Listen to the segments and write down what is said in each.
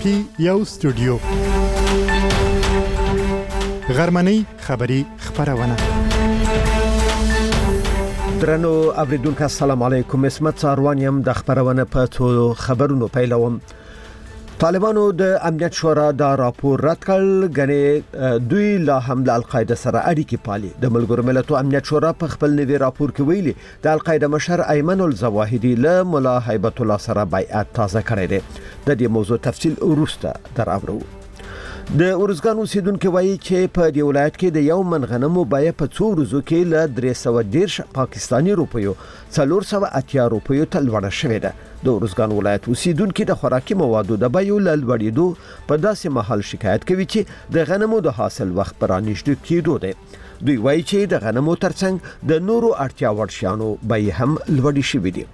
کې یو استودیو غرمنۍ خبری خبرونه درنو اوریدونکو السلام علیکم. اسمت ساروانیم د خبرونه په تو خبرونو پیلوم. طالبانو د امنیت شورا دا راپور رد کړ، غني دوی لا هم د القاعده سره اړیکې پالي. د ملګرو ملتونو امنیت شورا په خپل نوي راپور کې ویلي د القاعده مشر ایمن الظواهری له مولا هیبت الله سره بیعت تازه کړی دی. د دې موضوع تفصیل وروسته دراوړو. د اورزګان اوسیدونکو وایي چې په دې ولایت کې د یو من غنمو بیه په څو ورځو کې له 310 پاکستاني روپیو 480 روپیو ته لوړه شوې ده. د اورزګان ولایت اوسیدونکو د خوراکي موادو د بیو له لوړېدو په داسې مهال شکایت کوي چې د غنمو د حاصل وخت پرانیشته کېدو دی. دوی وایي چې د غنمو ترڅنګ د نورو اړتیا وړ شیانو بیې هم لوړې شوې دي.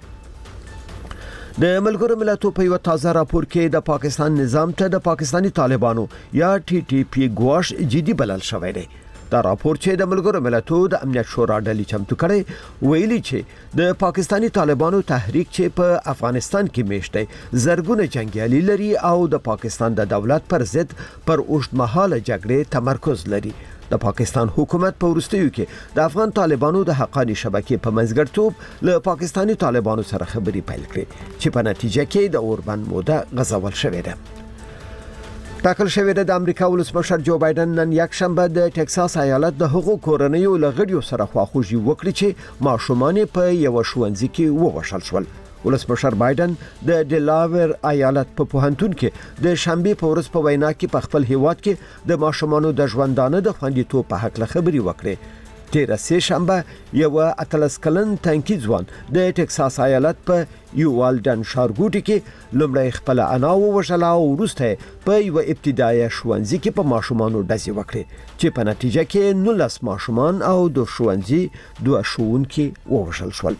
د ملګرو ملتونو په یو تازه راپور کې د پاکستان نظام ته د پاکستانی طالبانو یا TTP ګواښ جدي بلل شوی دی. دا راپور چې د ملګرو ملتونو د امنیت شورا ډلې چمتو کړي ویلي چې د پاکستانی طالبانو تحریک چې په افغانستان کې میشته زرګونه جنگیالي لري او د پاکستان د دولت پر ضد پر اوږدمهاله جګړې تمرکز لري. د پاکستان حکومت په وروستیو کې د افغان طالبانو د حقانی شبکې په منځګړیتوب له پاکستانی طالبانو سره خبرې پیل کړې چې په نتیجه کې د اوربند موده غځول شوې ده. ټاکل شوې ده د امریکا ولسمشر جو بایدن نن یک شنبه د ټکساس ایالت د حقوق کورنیو لغړیو سره خواخوږي وکړي چې ماشومان په یو ښوونځي کې ووژل شول. ولسمشر بایدن د ډلاویر ایالت په پوهنتون کې د شنبه په ورځ په وینا کې په خپل هیواد کې د ماشومانو د ژوندانه د خوندیتوب په حق خبري وکړي. تیر سه شنبه یو اتلس کلن تانکی ځوان د ټکساس ایالت په یوالډن ښارګوټي کې لومړی خپل انا ووژل او وروسته په یو ابتدایي ښوونځي کې په ماشومانو ډزې وکړي چې په نتیجه کې 19 ماشومان او د ښوونځي 2 ښوونکي ووژل شول.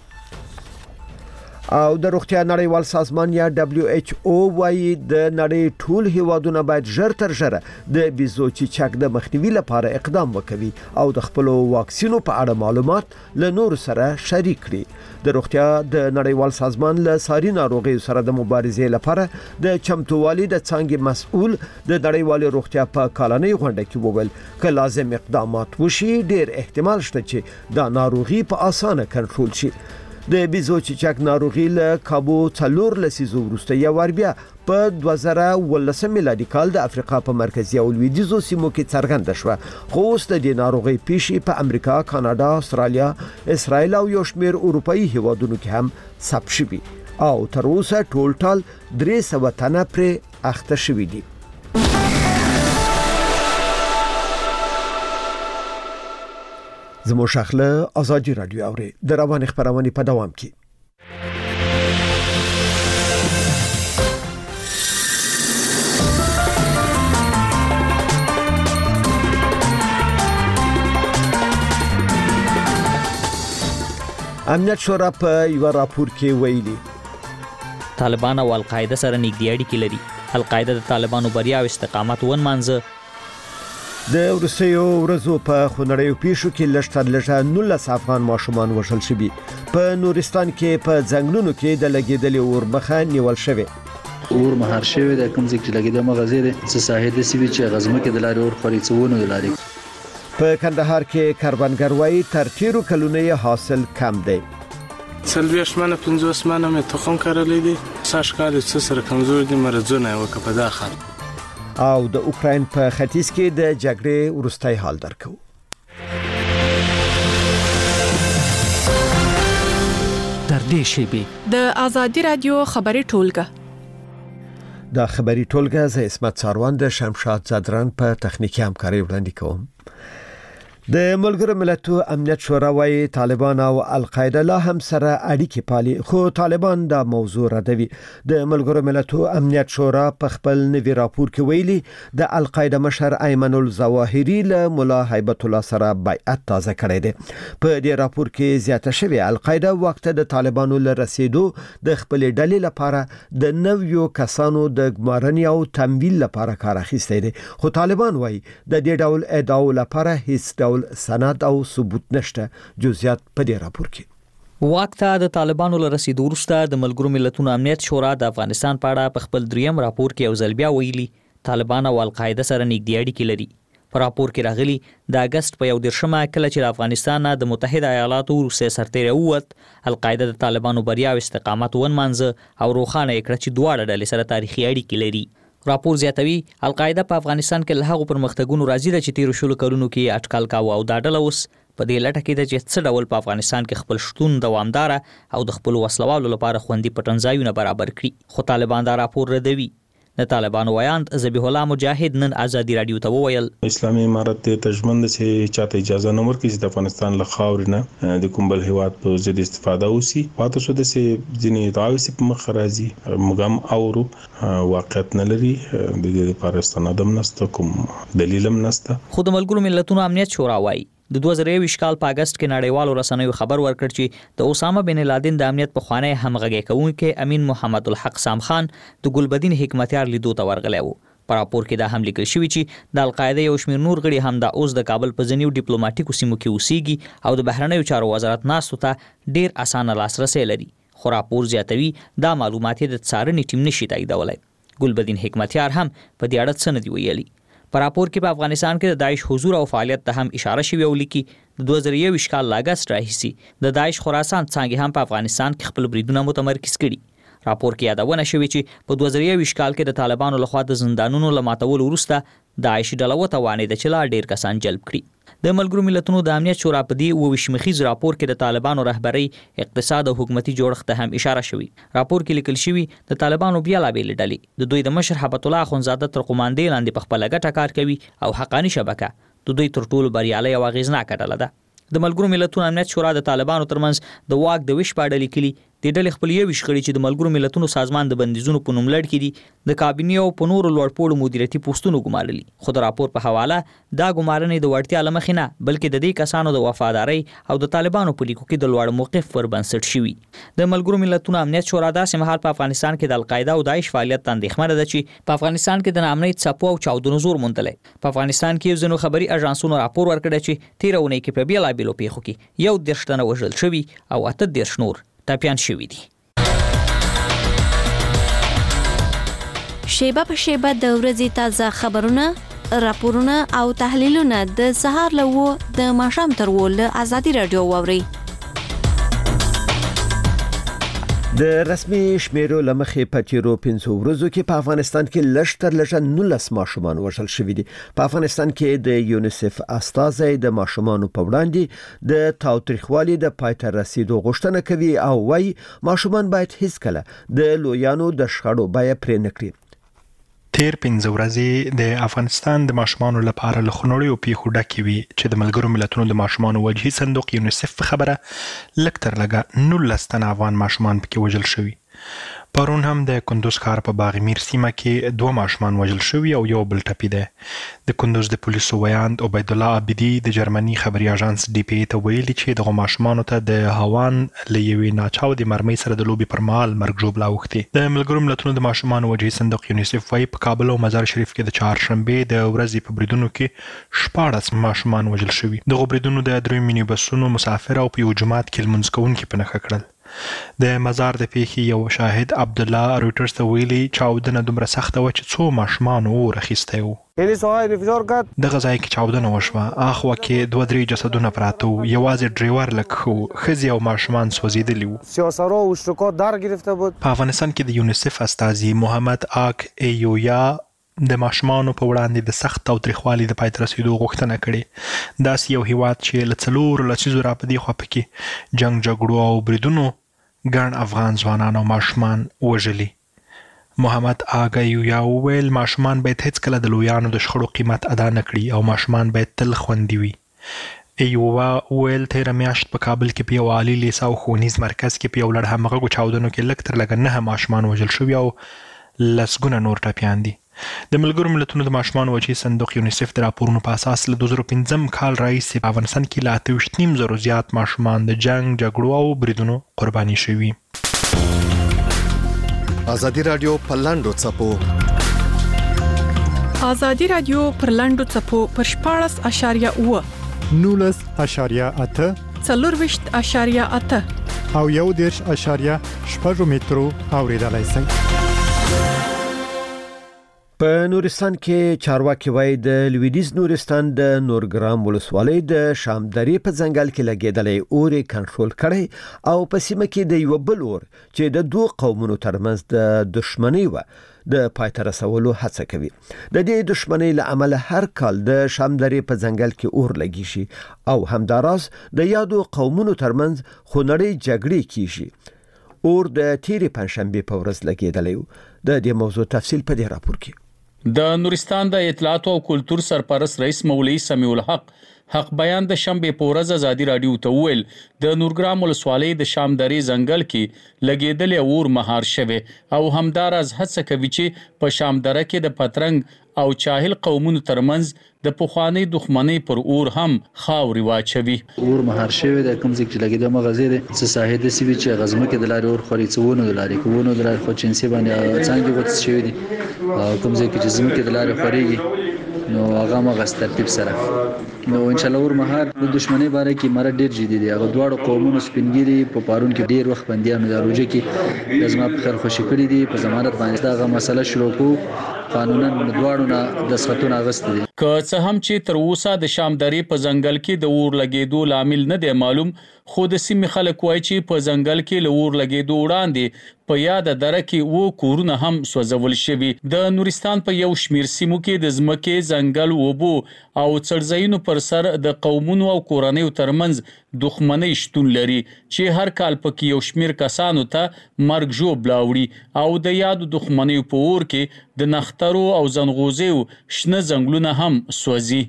او د روغتیا نړیوال سازمان یا WHO وايي د نړۍ ټول هیوادونه باید ژر تر ژره د بیزو چیچک د مخنیوي لپاره اقدام وکړي او د خپل واکسینو په اړه معلومات له نور سره شریک کړي. د روغتیا د نړیوال سازمان له ساري ناروغیو سره د مبارزې لپاره د چمتووالي د څنګه مسؤل د نړیوال روغتیا په کالنۍ غونډه کې وویل ک لازم اقدامات وشي ډیر احتمال شته چې دا ناروغي په اسانه کنټرول شي. د بیزو چیچک ناروغي له کابو څلور لسیزو وروسته یو ور بیا په 2019 میلادي کال د افریقا په مرکزي او لویدیځو سیمو کې څرګند شوه. خو اوس د دې ناروغي پیښې په امریکا، کاناډا، استرالیا، اسرائیل او یو شمېر اروپאי هیوادونو کې هم ثبت شوي او تر اوسه ټول 300 تنه پرې اخته شوي دي. زمو شخله ازادي رادیو اوري د روان خبرونه په دوام کې. امنیت شورا په یو راپور کې ویلي طالبان او القاعده سره نږدې اړیکې لري. القاعده د طالبانو بریا او استقامت ونمانځه. د ورسېو ورځو په خونړیو پیښو کې لږتر لږه 19 افغان ماشومان وژل شوي. په نورستان کې په ځنګلونو کې د لګیدلې اور مخه نیول شوی. اور مهار شوی د کوم ځای چې لګیده مغازې ده چې ساحل سیوی چې غزمه کې د لارې اور خوريڅونه د لارې. په کندهار کې کاربنګر وایي تر تیرو کلونو حاصل کم دی. سلویش منه 50 منه مې تخم کړلې دي. ساش کال څه سره کمزور دي مرزونه وکړه په داخل. او د اوکراین په ختیځ کې د جګړې وروستۍ حال درکو. در دې شیبه د ازادي رادیو خبري ټولګه دا خبري ټولګه ز اسمت ساروان د شمشاد زدران په تخنیکی همکاري وړاندې کوم. د ملګرو ملتونو امنیت شورا وايي طالبان او القاعده لا هم سره اړیکې پالي، خو طالبان دا موضوع ردوي. د ملګرو ملتونو امنیت شورا په خپل نوي راپور کې ویلي د القاعده مشر ایمن الظواهری له مولا هیبت الله سره بیعت تازه کړی دی. په دې راپور کې زیاته شوی القاعده وخت د طالبانو له رسیدو د خپل ډلې لپاره د نویو کسانو د ګمارنې او تمویل لپاره کار اخیستی دی، خو طالبان وايي د دې ډول ادعاو لپاره هیڅ ډول سند او ثبوت نشته. جزئیات په دې راپور کې. واک ته د طالبانو له رسیدو وروسته د ملګرو ملتونو امنیت شورا د افغانستان په اړه په خپل دریم راپور کې یو ځل بیا ویلي طالبان او القاعده سره نږدې اړیکې لري. په راپور کې راغلي د اگست په 11 کله چې افغانستان د متحده ایالاتو روسي سرتیری ووت، القاعده د طالبانو بریا او استقامت ونمانځه او روښانه کړ چې دواړه ډلې سره تاریخي اړیکې لري. راپور زیاتوي القاعده په افغانستان کې له هغو پرمختګونو راضي ده چې تیر شلو کلونو کې اټکل کاوه او دا ډله اوس په دې لټه کې ده چې څه ډول په افغانستان کې خپل شتون دوامدار او د خپل وسلوالو لپاره خوندي پټنځایونه برابر کړي. خو طالبان دا راپور ردوي. د طالبانو ویاند ذبیح الله مجاهد نن آزادي رادیو ته وویل اسلامي امارت ته تجمن چې چاته اجازه نه ورکړي چې د افغانستان له خاورې نه د کوم بل هیواد په ضد استفاده وشي. پاتې شو د ځینې دعاوې په مخ راځي موږ اورو واقعیت نه لري، د دې لپاره ستنادم نشته، کوم دلیل هم نشته. خو د ملګرو ملتونو امنیت شورا وايي د 2021 کال په اگست کې نړیوالو رسنیو خبر ورکړ چې د اسامه بن لادن د امنیت په خوانی همغږي کوونکی امین محمد الحق سام خان د ګلبدین حکمتیار لیدو ته ورغلی و. په راپور کې دا هم لیکل شوی چې د القاعده یو شمېر نور غړي هم د اوس د کابل په ځینیو ډیپلوماټیکو سیمو کې اوسېږي او د بهرنیو چارو وزارت ناستو ته ډیر اسانه لاسرسي لري. خو راپور زیاتوي دا معلومات د څارنې ټیم نشي تاییدولای. ګلبدین حکمتیار هم په دې اړه څه نه دی ویلي. په راپور کې په افغانستان کې د داعش حضور او فعالیت ته هم اشاره شوی او لیکي د 2021 کال لاګست راهیسي د داعش خراسان څنګه هم په افغانستان کې خپل بریدونه متمرکز کړي. راپور کې یادونه شوی چې په 2021 کال کې د طالبانو لخوا د زندانونو لماتول وروسته داعش ډله وتوانېده چې لا ډیر کسان جلب کړي. د ملګرو ملتونو د امنیت شورا په دې 22 مخیز راپور کې د طالبانو رهبری، اقتصاد او حکومتي جوړښت ته هم اشاره شوی. راپور کې لیکل شوی د طالبانو بیلابېلې ډلې د دوی د مشر هبت الله اخونزاده تر قوماندې لاندې په خپل ګټه کار کوي او حقانی شبکه د دوی تر ټولو بریالۍ او اغیزناکه ډله ده. د ملګرو ملتونو امنیت شورا د طالبانو ترمنځ د واک د ویش په اړه لیکلي د ډلې خپل یو شخړي چې د ملګرو ملتونو سازمان د بندیزونو په نوم لړ کې دي د کابینې او په نورو لوړپوړو مدیریتي پوسټونو ګمارلي. خو د راپور په حواله دا ګمارنې د وړتیا له مخې نه بلکې د دې کسانو د وفادارۍ او د طالبانو په لیکو کې د لوړ موقف پر بنسټ شوي. د ملګرو ملتونو امنیت شورا داسې مهال په افغانستان کې د القاعده او داعش فعالیت ته اندېښمنه ده چې په افغانستان کې د ناامنۍ څپو او چاودنو زور موندلی. په افغانستان کې ځینو خبري اژانسونو راپور ورکړی چې تیر اونۍ کې په بیلابېلو پیښو کې 11 تنه وژل شوي او 18 نور ټپیان شوي دي. شیبه په شیبه د ورځې تازه خبرونه، راپورونه او تحلیلونه د سهار له د ماښام تر له آزادي رادیو واوري. د رسمي شمیرو لمخې په تیرو 5 ورځو کې په افغانستان کې لږ تر لږه 19 ماشومان وژل شوي دي. په افغانستان کې د یونیسف استازی د ماشومانو په وړاندې د تاوتریخوالي د پایته رسیدو غوښتنه کوي او وايي ماشومان باید هیڅ کله د لویانو د شخړو بیه پرې نه کړي. تیر 5 ورځې د افغانستان د ماشومانو لپاره له خنوړیو پیښو ډکې وي چې د ملګرو ملتونو د ماشومانو وجهي صندوق یونیسف په خبره لږ تر لږه 19 تنه افغان ماشومان پکې وژل شوي. پرون هم د کندوز ښار په باغمیر سیمه کې 2 ماشومان وژل شوي او یو بل ټپي دی. د کندوز د پولیسو ویاند عبید الله عابدي د جرمني خبري اژانس ډي پی ته ویلي چې دغه ماشومانو ته د هوان له یوې ناچاودې مرمۍ سره د لوبې پر مهال مرګ ژوبله اوښتې. د ملګرو ملتونو د ماشومانو وجهي صندوق یونیسف وايي په کابل او مزار شریف کې د چهارشنبې د ورځې په بریدونو کې 14 ماشومان وژل شوي. دغه بریدونو د 3 مینی بسونو مسافر او په یو جماعت کې لمونځ کوونکي په نښه کړل. د مزار د پیښې یو شاهد عبد الله رويټرز ته ویلي چاودنه دومره سخته و چې 2 ماشومان اور اخیستی وو. دغه ځای کې چاودنه وشوه، اخوا کې 2-3 جسدونه پراته وو، یوازې ډریور لږ ښه و، ښځې او ماشومان سوځېدلي وو. په افغانستان کې د یونیسف استازي محمد آک ایویا د ماشومانو په وړاندې د سخت تاوتریخوالي د پای ته رسیدو غوښتنه کړې. داسې یو هیواد چې له 4 لسیزو را په دې خوا پکې جنګ جګړو او بریدونو ګڼ افغان ځوانان او ماشومان وژلي. محمد آګا یو ویل ماشومان باید هیڅ کله د لویانو د شخړو قیمت ادا نه کړي او ماشومان باید تل خوندي وي. ایووا ویل تیره میاشت په کابل کې په یو عالي لیسه او ښوونیز مرکز کې په یو لړ همغږو چاودنو کې لږ تر لږه 9 ماشومان وژل شوي او لسګونه نور ټپیان دي. د ملګرو ملتونو د ماشومانو وجهي صندوق یونیسف د راپورونو په اساس له 2015 کال راهیسې په افغانستان کې له 28,000 زیات ماشومان د جنګ جګړو او بریدونو قرباني شوي. آزادي رادیو پر لاندو څپو آزادي رادیو پر لاندو څپو پر 14.8 19.8 24.8 او 1.8 مترو اوریدلای شئ. په نورستان کې چارواکي وایي د لویدیز نورستان د نورګرام ولسوالۍ د شامدری په ځنګل کې لګیدلې اوري کنټرول کړي او په سیمه کې د یو بل اور چې د دوه قومونو ترمنځ د دښمنۍ و د پایته رسولو هڅه کوي. د دې دښمنۍ له امله هر کال د شامدری په ځنګل کې اور لګي شي او همداراز د یادو قومونو ترمنځ خونړۍ جګړې کیږي. اور د تیرې پنځشنبه په ورځ لګیدلې و. د دې موضوع تفصیل په دې راپور کې. د نورستان د اطلاعات او کلتور سرپرست رئیس مولوی سمیع الحق حق بیان د شنبه په ورځ ازادي رادیو ته ویل د نورګرام ولسوالۍ د شامدری ځنګل کې لګیدل اور مهار شوه او همدارز هڅه کوي چې په شامدره کې د پترنګ او چاهل قومونو ترمنځ د پخوانی دښمنۍ پر اور هم خاوري واچوي. اور مهار شوه د کوم ځای چې لګیدل مغازې د ساحې د سیوی چې غزمه کې د لارې اور خوري څونه د لارې کوونه د لارې خو چنسي باندې څنګه وڅ شوی دي کوم ځای کې زموږ کې د لارې خوريږي نو هغه مغز ترتیب سره نو ان شاء الله ور مهار د دښمنۍ باره کې مر ډیر جدي دي. هغه دواړو قومونو سپینګيري په پارون کې ډیر وخت بنديانو د روجه کې لازمه په خیر خوشی کړی دي په ضمانت باندې دا مسله شروع کو قانونا دواړو نه د سختون اغست دي. که څه هم چې تر اوسه د شامدری په ځنګل کې د اور لګیدو لامل نه دی معلوم خو د سیمې خلک وایي چې په ځنګل کې له اور لګیدو وړاندې په یاد دره کې و کورونه هم سوځول شوي. د نورستان په یو شمیر سیمو کې د ځمکې ځنګل وبو او څړځایونو پر سر د قومونو او کورنیو ترمنځ دښمنۍ شتون لري چې هر کال پکې یو شمیر کسانو ته مرګ ژوبلا وړي او د یادو دښمنیو په اور کې د نخترو او زنغوزیو شنه ځنګلونه هم سوځي.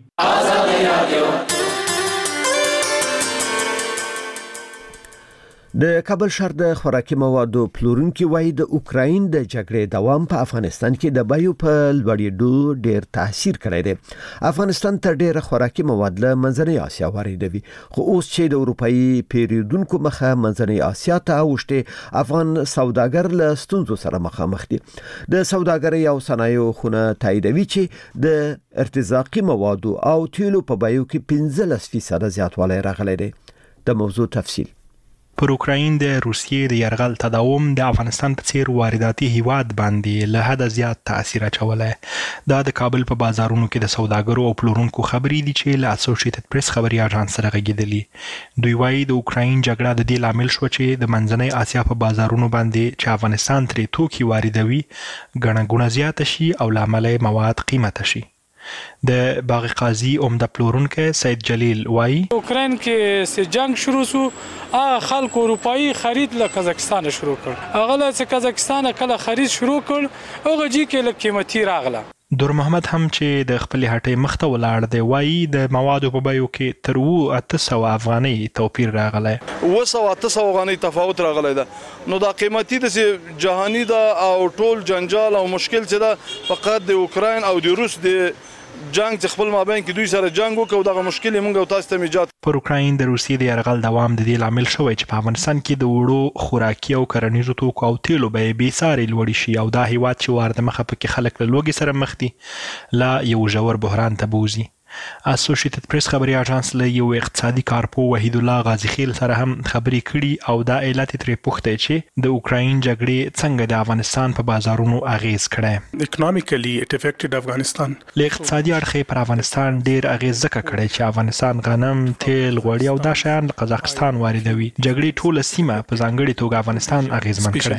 د کابل شهر د خوراکي موادو پلورونکي وایي د اوکراین د جګړې دوام په افغانستان کې د بیو په لوړېدو ډېر تاثیر کړی دی. افغانستان تر ډېره خوراکي مواد له منځنۍ اسیا واردوي خو اوس چې د اروپאי پیریدونکو مخه منځنۍ اسیا ته اوښتي افغان سوداګر له ستونزو سره مخامخ دي. د سوداګرۍ او صنایعو خونه تاییدوي چې د ارتزاقي موادو او تیلو په بیو کې 15% زیاتوالی راغلی دی. د موضوع تفصیل پر اوکراین د روسیې د یرغل تداوم د افغانستان په څیر وارداتي هیواد باندې له حد زیات تاثیر اچولی. دا د کابل په بازارونو کې د سوداګرو او پلورونکو خبرې دي چې له اسوسییټډ پریس خبري اژانس سره غږیدلي. دوی وایي د اوکراین جګړه د دې لامل شو چې د منځنۍ اسیا په بازارونو باندې چې افغانستان ترې توکي واردوي ګڼه ګوڼه زیاته شي او لامل مواد قیمته شي. د باغ قاضي عمده پلورونکو سید جلیل وایي اوکراین کې سه جنگ شروع شو خلک اروپאי خرید له قزاقستان شروع کړ هغه له قزاقستان کله خرید شروع کړ هغه جی کې له قیمتي راغله. دور محمد هم چې د خپل هټۍ مخته ولاړ دی وایي د موادو په بیو کې تر 800 افغانۍ توپیر راغلی 800 افغانۍ تفاوت راغلی ده. نو دا قیمتي د جهانی دا او ټول جنجال او مشکل چې دا فقط د اوکراین او د روس د جنگ چې خپل مابین کې دوی سره جنگ وکړو دغه مشکل موږ او تاسو ته ایجاد پر اوکراین د روسیې د یرغل دوام د دې لامل شوی چې په افغانستان کې د وړو خوراکي او کرنیزو توکو او تیلو بیې بېساري لوړې شي او دا هیواد چې وارد مخه پکې خلک له لوږې سره مخ دي لا یو ژور بحران ته بوزي. اسوسییټډ پریس خبري اژانس له یو اقتصادي کارپو وحید الله غازی خیل سره هم خبرې کړي او دا علت ترې پوښتنه چې د اوکراین جګړې څنګه د افغانستان په بازارونو اغیز کړي. اکونومیکلی اټ افیکټډ افغانستان له اقتصادي اړخه پر افغانستان ډیر اغیز ځکه کړي چې افغانستان غنم، تیل، غوړي او دا شیان له قزاقستان واردوي. جګړې ټوله سیمه په ځانګړي توګه افغانستان اغیزمن کړي.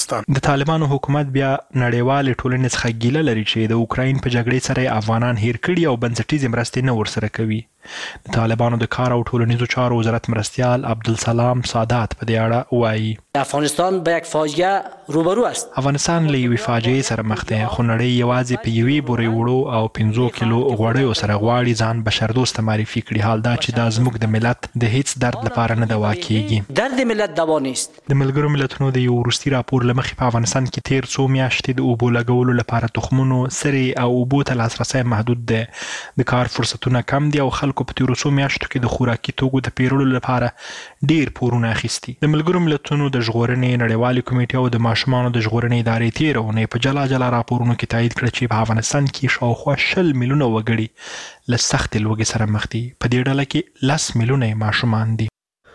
د طالبانو حکومت بیا نړیوال ټولنې څخه ګیله لري چې د اوکراین په جګړې سره افغانان هیر کړي او بنسټیزه مرستې نه ورسره کوي. د طالبانو د کار او ټولنیزو چارو وزارت مرستیال عبدالسلام سادات په دې اړه وایي افغانستان به یک فاجعه روبرو است. افغانستان له یوې فاجعې سره مخ دی خو نړۍ یوازې په یوې بورې وړو او 15 کیلو غوړیو سره غواړي ځان بشردوست معرفي کړي. حال دا چې دا زموږ د ملت د هیڅ درد لپاره نه دوا کیږي. درد ملت دوا نیست. د ملګرو ملتونو د یو وروستي راپور له مخې په افغانستان کې تیر څو میاشتې د اوبو لګولو لپاره تخمونو سرې او اوبو ته لاسرسی محدود دی. د کار فرصتونه کم دي او خلکو په تیرو څو میاشتو کې د خوراکي توکو د پیرلو لپاره ډیر پورونه اخیستي. د ملګرو ملتونو د ژغورنې نړیوالې کمیټې او د ماشومانو د ژغورنې ادارې تیره اونۍ په جلا جلا راپورونو کې تایید کړه چې په افغانستان کې شاوخوا 20 میلیونه وګړي له سختې لوږې سره مخ دي. په دې ډله کې 10 میلیونه ماشومان دي.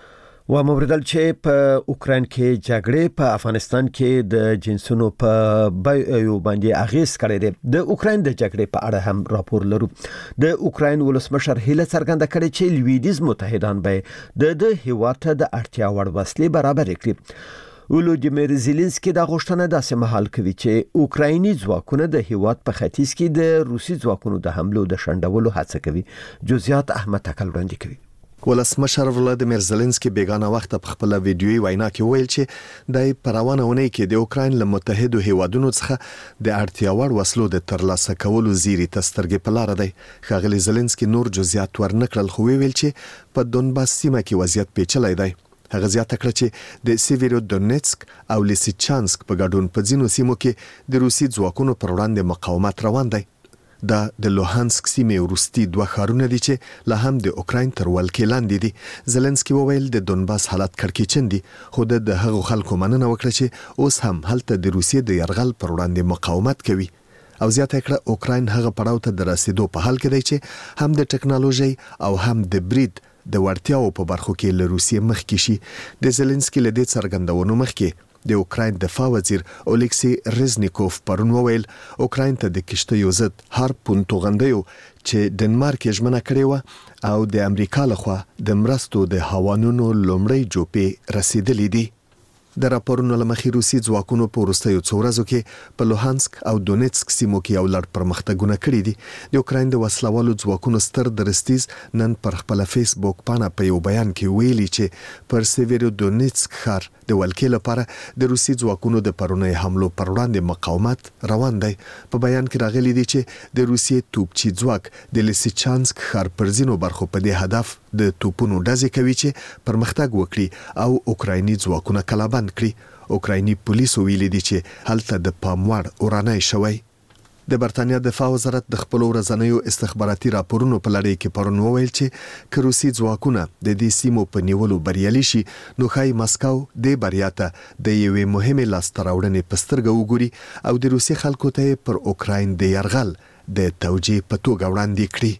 و موردل چې په اوکرين کې جګړې په افغانستان کې د جنسونو په بیو باندې اغیز کړی دی. د اوکرين د جګړې په اړه هم راپور لرو. د اوکرين ولسمشر هیله څرګنده کړې چې لویدیز متحدان به د هیواد ته د اړتیا وړ وسلې برابر کړي. ولودیمیر زيلنسکي د غوښتنه داسې مهال کوي چې اوکرایني ځواکونه د هیواد په ختیځ کې د روسي ځواکونو د حملو د شنډولو هڅه کوي. جزئیات احمد تکل وړاندې کوي. ولسمشر ولادیمیر زيلنسکي بیگانه وخت په خپل ویډیويي وینا کې ویل چې د پروانهونه کې د اوکرين له متحدو هیوادونو څخه د اړتیا وړ وسلو د ترلاسه کولو زیری تسترګې په لار دی. ښاغلي زيلنسکي نور جزئیات ورنکړل خو ویل چې په دونباس سیمه کې وضعیت پیچلی دی. هغه زیاته کړه چې د سیویرو دونیتسک او لیسیچانسک په ګډون په ځینو سیمو کې د روسي ځواکونو پر وړاندې مقاومت روان دی. دا د لوهانسک سیمې وروستي دوه ښارونه دي چې له هم د اوکرين تر ولکې لاندې دي. زيلنسکي وویل د دونباس حالت کړکېچن دي خو د هغو خلکو مننه وکړه چې اوس هم هلته د روسیې د يرغل پر وړاندې مقاومت کوي. او زیاته کړه اوکرين هغه پړاو ته د رسیدو په حال کې دی چې هم د ټکنالوژي او هم د برید د ورتیاو په برخو کې له روسیې مخکې شي. د زيلنسکي له دې څرګندونو مخکې د اوکرين دفاع وزیر اولیکسی رزنیکوف پرون وویل اوکرين ته د کشتیو ضد هارپون توغندیو چې ډنمارک یې ژمنه کړې و او د امریکا لخوا د مرستو د هوانونو لومړی جوپې رسیدلې دي. د راپورونو لمخې روسي ځواکونو په وروستیو څو ورځو کې په لوهانسک او دونیتسک سیمو کې یو لړ پرمختګونه کړي دي. د اوکرين د وسلوالو ځواکونو ستر درستیز نن پر خپل فیسبوک پاڼه په یو بیان کې ویلي چې پر سیویرو دونیتسک ښار د ولکې لپاره د روسي ځواکونو د پرونی حملو پر وړاندې مقاومت روان دی. په بیان کې راغلي دي چې د روسي توپچي ځواک د لیسیچانسک ښار پر ځینو برخو په دې هدف د توپونو ډزې کوي چې پرمختګ وکړي او اوکرایني ځواکونه کلابند کړي. اوکرایني پولیسو ویلي دي چې هلته د پاموړ اورانای شوی. د برتانیا دفاع وزارت د خپل ورځنیو استخباراتي راپورونو په لړۍ کې پرون وویل چې که روسي ځواکونه د دې سیمو په نیولو بریالي شي نو ښایي مسکو د بریا ته د یوې مهمې لاسته راوړنې په سترګه وګوري او د روسي خلکو ته پر اوکراین د یرغل د توجیه په توګه وړاندې کړي.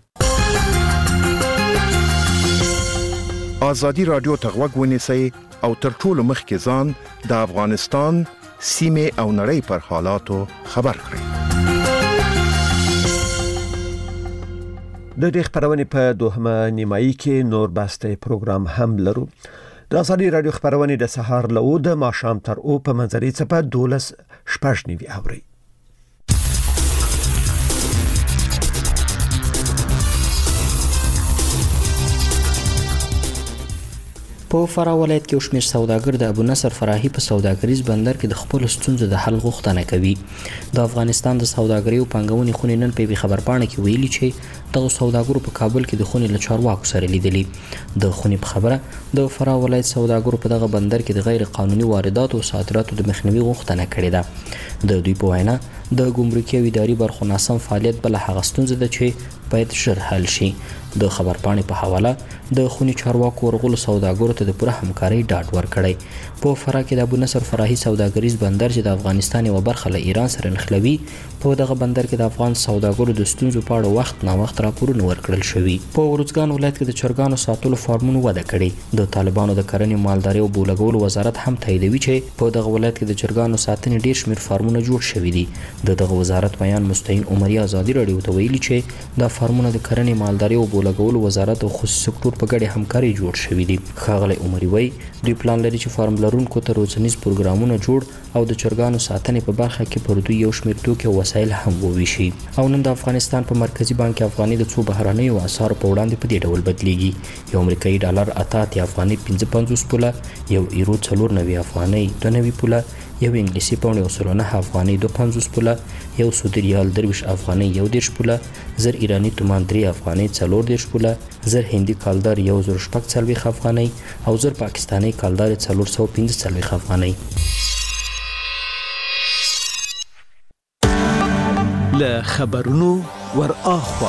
آزادی رادیو ته غوږ ونیسئ او تر ټولو مخکې ځان د افغانستان سیمې او نړۍ پر حالاتو خبر کړئ. د دې خبرونه په دوهمه نیمایي کې نور باسته پروګرام هم لرو. د آزادی رادیو خبرونه د سهار له 9 د ماښام تر 2 په منځري څخه 12 شپږ نیوي اوري. په فراه ولایت کې شمیر سوداګر د ابو نصر فراهي په سوداګریز بندر کې د خپل ستونزو د حل غوښتنه کوي. د افغانستان د سوداګرۍ او پنګونې خونې نن په خبرپاڼه کې ویلي چې دغه سوداګرو په کابل کې د خونې له چارواکو سره لیدلي. د خونې په خبره د فراه ولایت سوداګرو په دغه بندر کې د غیر قانوني واردات او صادراتو د مخنیوي غوښتنه کړې ده. د دوی په وینا د ګمرکي او اداري برخو ناسم فعالیت بل هغه ستونزه ده چې باید ژر حل شي. د خبرپاڼې په حواله د خونې چارواکو ورغلو سوداګرو ته د پوره همکارۍ ډاډ ورکړی. په فراه کې د ابو نصر فراهي سوداګریز بندر چې د افغانستان یو برخه له ایران سره نښلوي په دغه بندر کې د افغان سوداګرو د ستونزو په اړه وخت نا وخت راپورونه ورکړل شوي. په ورځګان ولایت کې د چرګانو ساتلو فارمونو وده کړې. د طالبانو د کرنې مالداري او بولګولو وزارت هم تاییدوي چې په دغه ولایت کې د چرګانو ساتنې ډیر شمیر فارمونه جوړ شوي دي. دغه وزارت بیان مستعین عمري آزادی رادیو ته ویلي چې د فارمونو د کرنې مالداري او بولګولو وزارت او خصوصي سکتور په ګډه همکاري جوړ شوي دي. ښاغلی عمري وایي دوی پلان لري چې فارم لرونکو ته روزنیز پروګرامونه جوړ او د چرګانو ساتنې په برخه کې پر دوی یو شمیر توکي او وسایل هم وویشي. او نن د افغانستان په مرکزی بانک افغاني د څو بهرنیو اسعارو په وړاندې په دې ډول بدلیږي. یو امریکایي ډالر 88 افغاني 55 پوله، یو یورو 94 افغاني 92 پوله، یو انګلیسي پاونډ 109 افغاني 250 پوله، یو سعودي ریال 23 افغاني 11 پوله، زر ایرانی تومان 3 افغاني 14 پوله، زر هندي کالدار 1040 افغاني او زر پاکستاني کالدار 415 افغاني. له خبرونو ور اخوا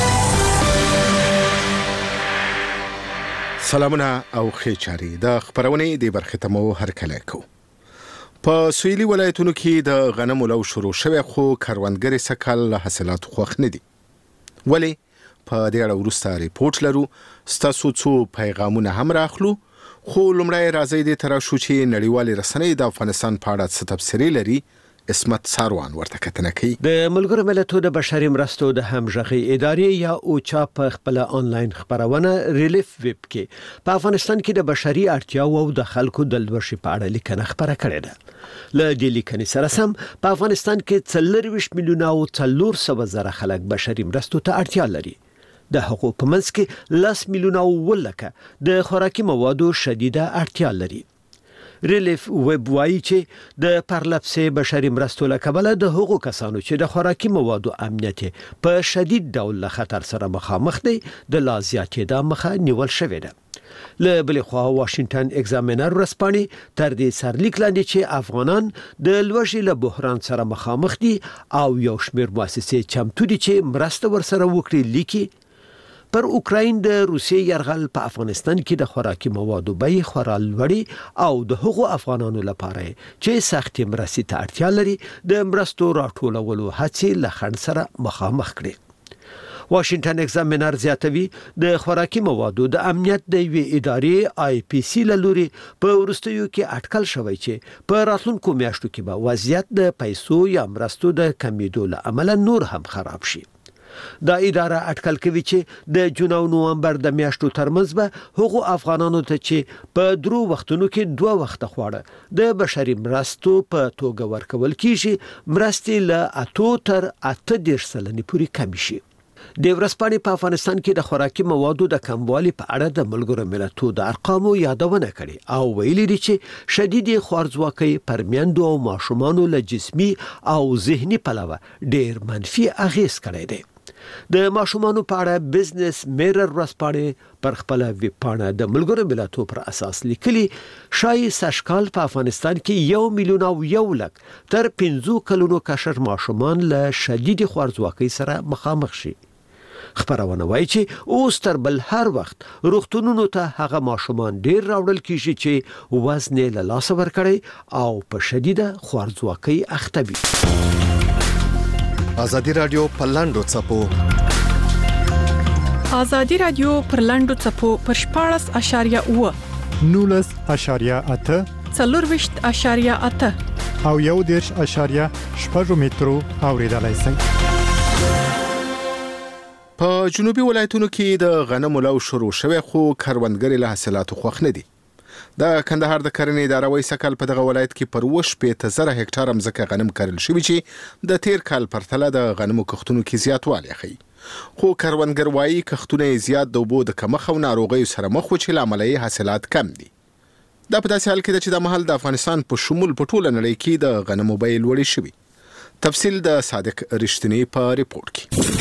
سلامونه او خیچاري د خبرونه دی برخه ته مو هر کله کو. په سویلي ولایتونو کې د غنمو لو شروع شوه خو کروندګر سکل له حاصلات خوښ نه دي. ولی په دې اړه ورسته ریپورت لرو. ستاسو څو پیغامونه هم راخلو خو لمړی راځي د تراشو چې نړیوال رسنۍ د افغانستان په اړه څه تبصرې لري. اسمت ساروان ورته کتنه کوي. د ملګرو ملتونو د بشري مرستو د همغږي ادارې یا اوچا په خپل آنلاین خبرونه ریلیف ویب کې په افغانستان کې د بشري اړتیاو او د خلکو د لوړشي په اړه لیکنه خبره کړې ده. له دې لیکنې سره سم په افغانستان کې 23 میلیونه او 400 زره خلک بشري مرستو ته اړتیا لري. د حقوق په منځ کې 10 میلیونه او ولکه د خوراکي موادو شدیده اړتیا لري. ریلیف ویب وایي چې د پرلپسې بشري مرستو له کبله د هغو کسانو چې د خوراکي موادو امنیت په شدید ډول له خطر سره مخامخ دي د لا زیاتېدا مخه نیول شوې ده. له بل خوا واشنگټن ایگزامینر ورسپانې تر دې سرلیک لاندې چې افغانان د لوږې له بحران سره مخامخ دي او یو شمېر مؤسسې چمتو دي چې مرسته ورسره وکړي. لیکي پر اوکراین د روسیې يرغل په افغانستان کې د خوراکي موادو بیې خورا لوړې او د هغو افغانانو لپاره چې سختي مرستې ته اړتیا لري د مرستو راټولولو هڅې له خنډ سره مخامخ کړي. واشنگټن ایگزامینر زیاتوي د خوراکي موادو د امنیت د یوې ادارې آی پی سی لوري په ورستیو کې اټکل شوی چې په راتلونکو میاشتو کې به وضعیت د پیسو یا مرستو د کمیدو له امله نور هم خراب شي. دا اداره اټکل کوي چې د جون او نوامبر د میاشتو ترمنځ به هغو افغانانو ته چې په درو وختونو کې 2 وخته خواړه د بشري مرستو په توګه ورکول کیږي مرستې له 8 تر 18% پورې کم شي. د ورسپانې په افغانستان کې د خوراکي موادو د کموالي په اړه د ملګرو ملتونو د ارقامو یادونه کړې او ویلي دي چې شدید خوارځواکۍ پر میندو او ماشومانو له جسمي او ذهني پلوه ډېر منفي اغیز کړی دی. د ماشومانو په اړه بزنس میرر ورسپانې پر خپل ویب پاڼه د ملګرو ملتونو پر اساس لیکلي شای سشکال په افغانستان کې 1 میلیون او 1 لک تر 15 کلونو کشر ماشومان له شدید خوارځواکۍ سره مخامخ شي. خبرونه وایي چې اوس تر بل هر وخت روغتونونو ته هغه ماشومان ډیر راوړل کیږي چې وزن له لاس ورکړي او په شدیده خوارځواکۍ اخته وي. ازادي رادیو پر لاندو چپو ازادي رادیو پر لاندو چپو پر 14.8 19.8 24.8 او 1.8 مترو اوریدلای شئ. په جنوبي ولایتونو کې د غنمو لو شروع شوه خو کروندګر له حاصلاتو خوښ نه دي. د کندهار د کرنې اداره وایي سکل په دغه ولایت کې پر 15,000 هکټار ځمکه غنم کرل شوی چې د تیر کال پرتله د غنمو کښتونو کې زیاتوالی ښیي. خو کروندګر وایي کښتونه زیات د اوبو د کمښت او ناروغیو سره مخ وو چې لامل یې حاصلات کم دي. دا په داسې حال کې چې د محل د افغانستان په شمول په ټوله نړۍ کې د غنمو بیې لوړې شوي. تفصیل د صادق رښتینی په ریپورت کې.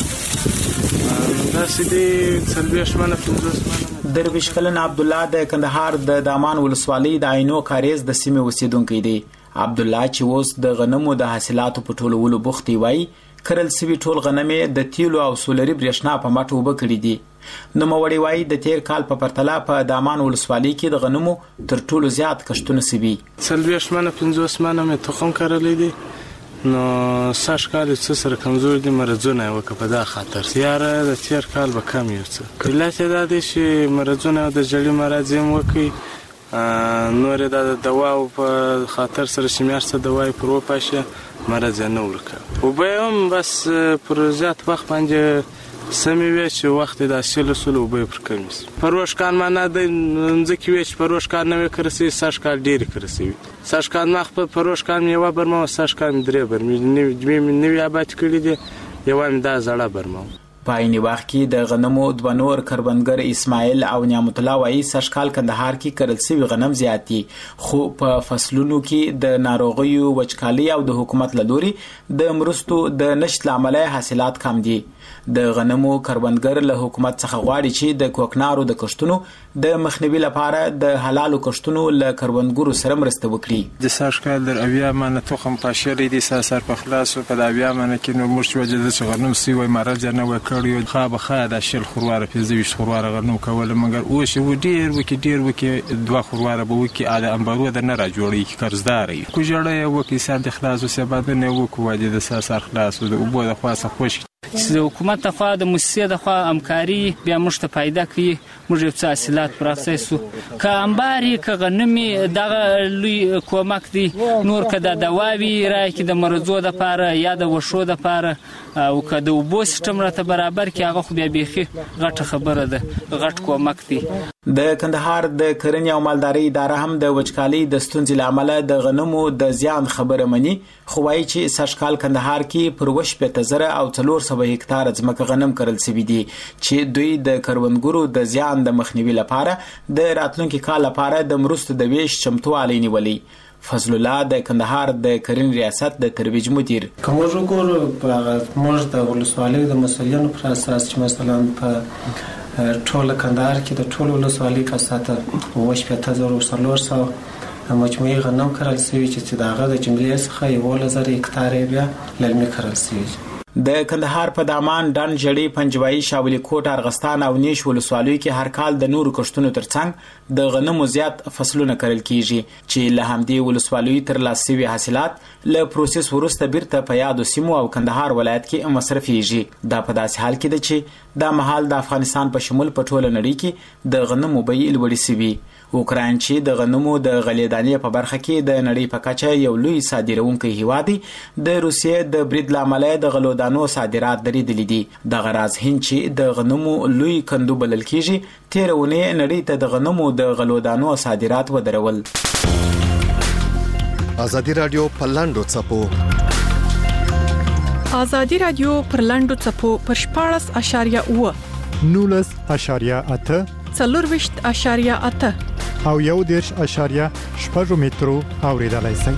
درویش کلن عبد الله د کندهار د دامان ولسوالۍ د عینو کاریز د سیمې اوسیدونکو دی. عبد الله چې اوس د غنمو د حاصلاتو په ټولولو بوختي وای کرل سوي ټول غنمې د تیلو او سولري برېښنا په مټ وب کړی دي. نو موري وای د تیر کال په پرتله په دامان ولسوالۍ کې د غنمو تر ټولو زیات کښتونه سوي. 50 منه مې تخم کړلې دي. نو ساش کال څه سره کمزور دي مرزونه وکړه په دا خاطر یاره د تیر کال به کم یو څه کله چې دا دي چې مرزونه د جړی مرزم وکړي نور د دوا په خاطر سره شمیرسته دواي پرو پاشه مرز نه ورکړه او به هم بس پروژات وخت باندې سمې وې چې وخت د اصل سلو به پر کمیس پروشکان معنا د ځکه وې چې پروشکان نه وکړسي ساش کال ډیر کړسي ساش کال مخ په پروشکان یو برمو ساش کال درې برمې نوې آباد کړی دی یو هم دا زړه برمو. په عین وخت کې د غنمو د بنور کروندګر اسماعیل او نعمت الله وایي سشکال کندهار کې کرل سوي غنم زیاتی خو په فصلونو کې د ناروغیو وچکالي او د حکومت لوري د مرستو د نشټ لامل حاصلات کم دي. د غنمو کروندګر له حکومت څخه غواړي چې د کوکنارو د کښتونو د مخنیوي لپاره د حلالو کښتونو له کروندګرو سره مرسته وکړي. د سشکال در اویا منه تخم پاشری دي سر په خلاص په د اویا منه کې نو مرچ وجه د غنم سی وای مرز نه وکړي خا د شل خورواره په زویش خورواره غنم کول مګر او شی و ډیر وکي دوه خورواره به وکي اله انبارو د نه را جوړي کی قرضداري کو جوړه وکي سند خلاص او سبب نه وکو وجه د سر خلاص او د اوبو د خاصه خوش چې د حکومت لخوا د مؤسسې لخوا همکاري بیا موږ ته پیدا کوي موږ یو څه حاصلات پروسسو که انباري که غنمي دغه لوی کومک دی نور که د دواوي راکې د مرزو لپاره یا د وشو لپاره او که د اوبو سیستم راته برابر کړي هغه خو بیا بیخي غټه خبره ده غټ کومک دی. د کندهار د کرنې او مالدارۍ اداره هم د وچکالۍ د ستونزې له امله د غنمو د زیان خبره مني خو وايي چې سږکال کندهار کې پر 80,000 او 400 هکتار ځمکه غنم کرل شوی دي چې دوی د کروندګرو د زیان د مخنیوي لپاره د راتلونکي کال لپاره د مرستو د ویش چمتووالی نیولي. فضل الله د کندهار د کرنې ریاست د ترویج مدیر کومو وګورو موږ د ولسوالۍ د مسؤلینو پر اساس چې مثلا په ټول کندهار کې د ټول ولسوالۍ کساته 8400 مجموعي غنم کرل شوی چې داغه د جملې څخه 1000 هکتار بیا للمي کرل شوی. د کندهار په دامان ډن جړی پنجوایي شاولی کوټ ارغستان او نیش ولسوالیو کې هر کال د نورو کښتونو ترڅنګ د غنمو زیات فصلونه کرل کیږي چې له همدې ولسوالیو تر لاسوي حاصلات له پروسس ورسته بیرته په یادو سیمو او کندهار ولایت کې مصرفيږي. دا په داسې حال کې ده چې د مهال د افغانستان په شمول په ټوله نړۍ کې د غنمو بیې لوړې سوي. اوکراین چې د غنمو د غلیدانې په برخه کې د نړۍ په کچه یو لوی صادرونکی هیواد دی د روسیې د برید لامل د غلودانو صادرات درېدلي دي. د غراز هند چې د غنمو لوی کندو بلل کیږي تیرونه نړۍ ته د غنمو د غلودانو صادرات ودرول. ازادي رادیو پلاندو چپو ازادي رادیو پرلاندو چپو پر 14.8 19.8 4.8 او 1.8 مترو اوریدلای شئ.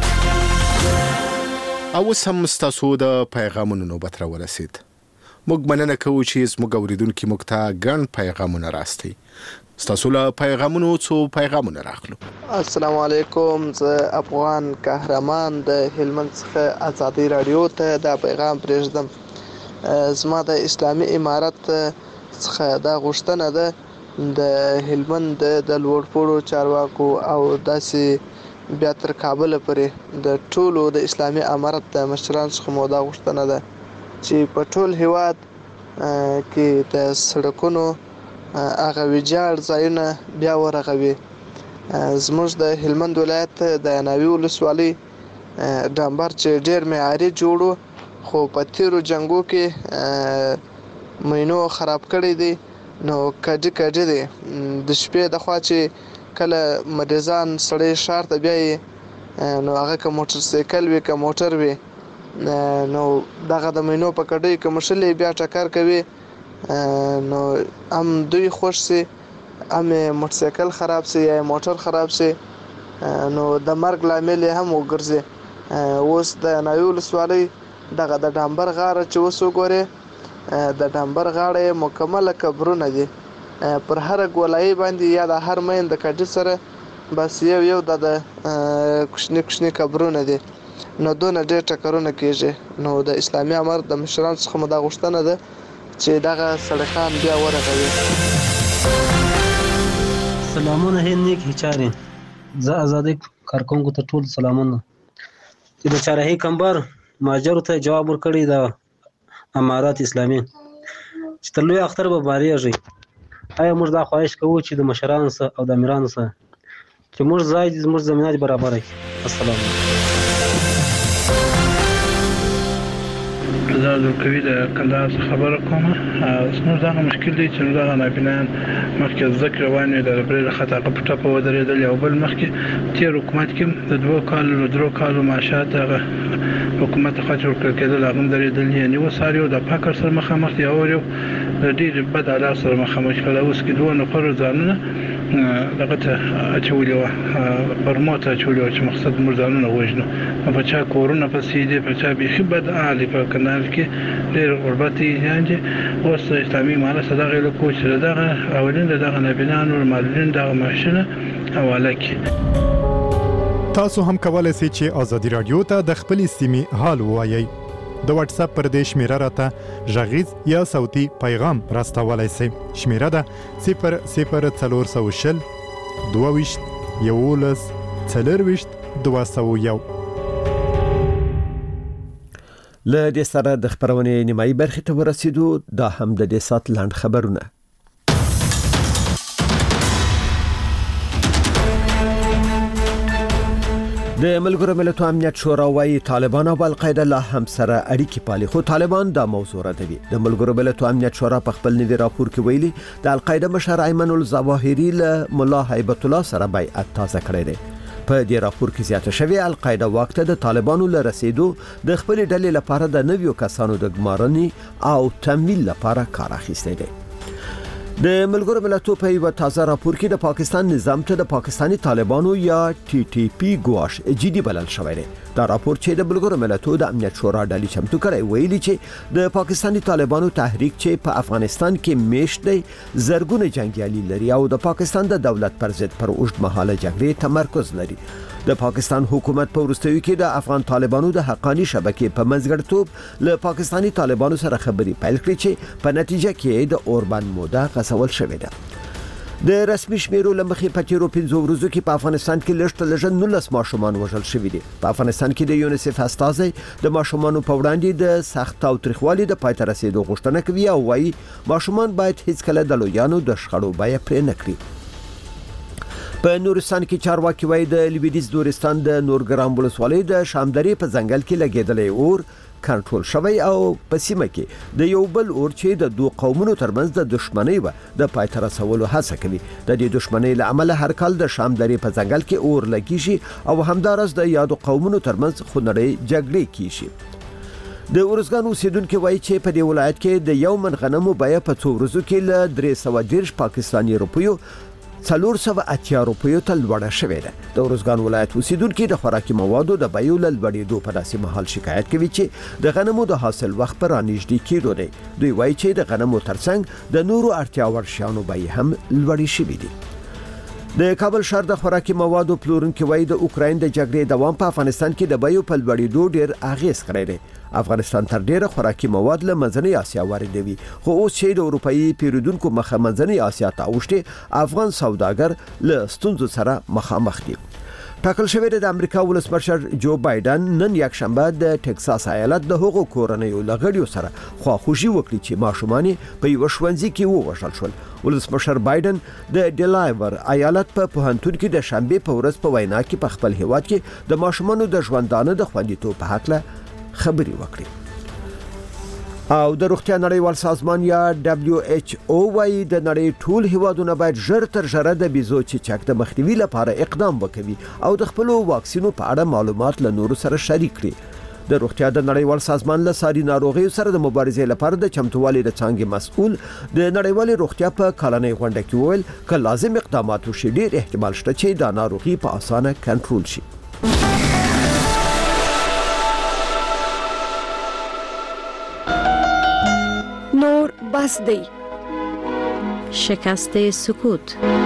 او سم تاسو د پیغامونو نوبت را ورسید. موږ مننه کوو چې زموږ اوریدونکو موږ ته ګڼ پیغامونه راستي. تاسو له پیغامونو څو پیغامونه راغلو. السلام علیکم زه افغان قهرمان د هلمند څخه ازادي رادیو ته د پیغام پرېږدم. زما د اسلامي امارت څخه دا غوښتنه ده د هلمند د لوړپوړو چارواکو او داسې بیا تر کابل پورې د ټولو د اسلامي امارت د مشرانو څخه مو دا غوښتنه ده چې په ټول هیواد کې د سړکونو هغه ویجاړ ځایونه بیا ورغوي. زموږ د هلمند ولایت د ناوی ولسوالۍ ډامبر چې ډېر معیاري جوړو خو په تیرو جنګو کې مینو خراب کړی دی نو کډی دی د شپې د خوا چې کله مریضان سړی شهر ته بیایي نو هغه که موټر سایکل وي که موټر وي نو دغه د مینو په کډی که مشلې بیا ټکر کوي نو هم دوی خوش سي هم موټر سایکل خراب سي یا موټر خراب سي نو د مرګ لامل هم وګرځي. اوس د ناوی ولسوالۍ دغه د ډامبر غاړه چې اوس وګورئ د ډامبر غاړه مکمله قبرونه دي پر هر ګولایي باندې یا د هر مین د کډی سره بس یو د کوچنی قبرونه دي نو دونه ډېر ټکرونه کیږي. نو د اسلامي امارت د مشرانو څخه مو دا غوښتنه ده چې دغه سړکان بیا ورغوي. سلامونه هنیک هچاري زه آزادي کارکونکو ته ټول سلامونه چې د چارهي کمبر ماجر ته جواب ورکړی دا امارات اسلامي چې تر لوی اختر به باریږي. آیا موږ دا خواهش کوو چې د مشرانو سره او د امیرانو سره چې موږ ځای زموږ زمينات برابر کړي. السلام زه د کوي د کندهار خبره کوم. اسمه دا مشکل دی چې دا نابینان مخکې ذکر روانه د بریل خطا په ټاپه ودرېدل او بل مخکې تیر حکومت کې د 2 کالو معاشات حکومت خاطر کېدل هغه درېدل یعنی وساریو د فقر سره مخامخ دی او یو ډېر بد حالات سره مخامخ کړه. اوس کې دوه نفر ځانونه دغه ته اچولې پرموته اچولې چې مقصد مرزانونه وژنو په چا کورونه پسې دي په چا به بد عالی په کنال کې ډېر غربتي یانجه. اوس اسلامي مال صدقه له کوچ دغه اولین دغه نبینان او مالین دغه ماشینه حواله کی. تاسو هم کولای شئ چې ازادي رادیو ته د خپل سیمې حال ووایي. د واتس اپ پر دې شمیره راته غږیز یا صوتي پیغام راستولای شئ. شمیره ده 00400 22 11 4 201. له دې سره د خبرونې نیمایي برخې ته ورسېدو. دا هم د دې سات لاند خبرونه. د ملګرو ملتونو امنیت شورا وايي طالبان او القاعده لا هم سره اړیکې پالي، خو طالبان دا موضوع ردوي. د ملګرو ملتونو امنیت شورا په خپل نوي راپور کې ویلي د القاعده مشر ایمن الظواهری له مولا هیبت الله سره بیعت تازه کړی دی. په دې راپور کې زیاته شوی القاعده وخت د طالبانو له رسیدو د خپل ډلې لپاره د نویو کسانو د ګمارنې او تمویل لپاره کار اخیستی دی. د ملګرو ملتونو په یو تازه راپور کې د پاکستان نظام ته د پاکستانی طالبانو یا ټي ټي پی ګواښ جدي بلل شوی دی. دا راپور چې د ملګرو ملتونو د امنیت شورا ډلې چمتو کړی ویلي چې د پاکستانی طالبانو تحریک چې په افغانستان کې میشت دی زرګونه جنگیالي لري او د پاکستان د دولت پر ضد پر اوږدمهاله جګړې تمرکز لري. د پاکستان حکومت په وروستیو کې د افغان طالبانو د حقانی شبکې په منځګړیتوب له پاکستانی طالبانو سره خبرې پیل کړې چې په نتیجه کې د اوربند موده غځول شوې ده. د رسمي شمیرو لمخې په تیرو 5 ورځو کې په افغانستان کې لږ 19 ماشومان وژل شوي دي. په افغانستان کې د یونیسف استازي د ماشومانو په وړاندې د سخت او تریخوالي د پای ته رسیدو غوښتنه کوي او وايي ماشومان باید هیڅ کله د لویانو د شخړو بیه پرې نه کړي. په نورستان کې چارواکي وایي د لویدیځ نورستان د نورګرام ولسوالۍ د شامدرې په ځنګل کې لګېدلې اور کنټرول شوی او په سیمه کې د یو بل اور چې د دوه قومونو ترمنځ د دښمنۍ و د پای ته رسولو هڅه کوي. د دې دښمنۍ له امله هر کال د شامدرې په ځنګل کې اور لګیږي او همدارس د یادو قومونو ترمنځ خونړۍ جګړې کیږي. د ورزګان اوسیدونکو وایي چې په دې ولایت کې د یو من غنمو بیه په 2 ورځو کې له 330 پاکستاني روپیو 480 روپیو ته لوړه شوې ده. د ورزګان ولایت اوسیدونکو د خوراکي موادو د بیو له لوړېدو په داسې مهال شکایت کوي چې د غنمو د حاصل وخت پر رانږدې کېدو دی. دوی وایي چې د غنمو ترڅنګ د نورو اړتیا وړ شیانو بیې هم لوړې شوې دي. د کابل ښار د خوراکي موادو پلورونکو وایي د اوکراین د جګړې دوام په افغانستان کې د بیو په لوړېدو ډېر اغیز کړی دی. افغانستان تر ډیره خوراکي مواد له منځنۍ اسیا واردوي، خو اوس چې د اروپאי پیرودونکو مخه منځنۍ اسیا ته اوښتي افغان سوداګر له ستونزو سره مخامخ دي. ټاکل شوی د امریکا ولسمشر جو بایدن نن یکشنبه د ټکساس ایالت د هغو کورنیو لغړیو سره خواخوږي وکړي چې ماشومان په یو ښوونځي کې ووژل شول. ولسمشر بایدن د ډلایور ایالت په پوهنتون کې د شنبه په ورځ په وینا کې په خپل هیواد کې د ماشومانو د ژوندانه د خوندیتوب په حق له خبري وکړي. او د روغتیا نړیوال سازمان یا WHO وايي د نړۍ ټول هیوادونه باید ژر تر ژره د بیزو چیچک د مخنیوي لپاره اقدام وکړي او د خپل واکسینو په اړه معلومات له نورو سره شریک کړي. د روغتیا د نړیوال سازمان له ساري ناروغیو سره د مبارزې لپاره د چمتووالي د څانګې مسؤل د نړیوال روغتیا په کلنۍ غونډه کې وویل چې لازم اقدامات وشي. ډېر احتمال شته چې دا ناروغي په اسانه کنټرول شي. نور بس دی. شکست سکوت.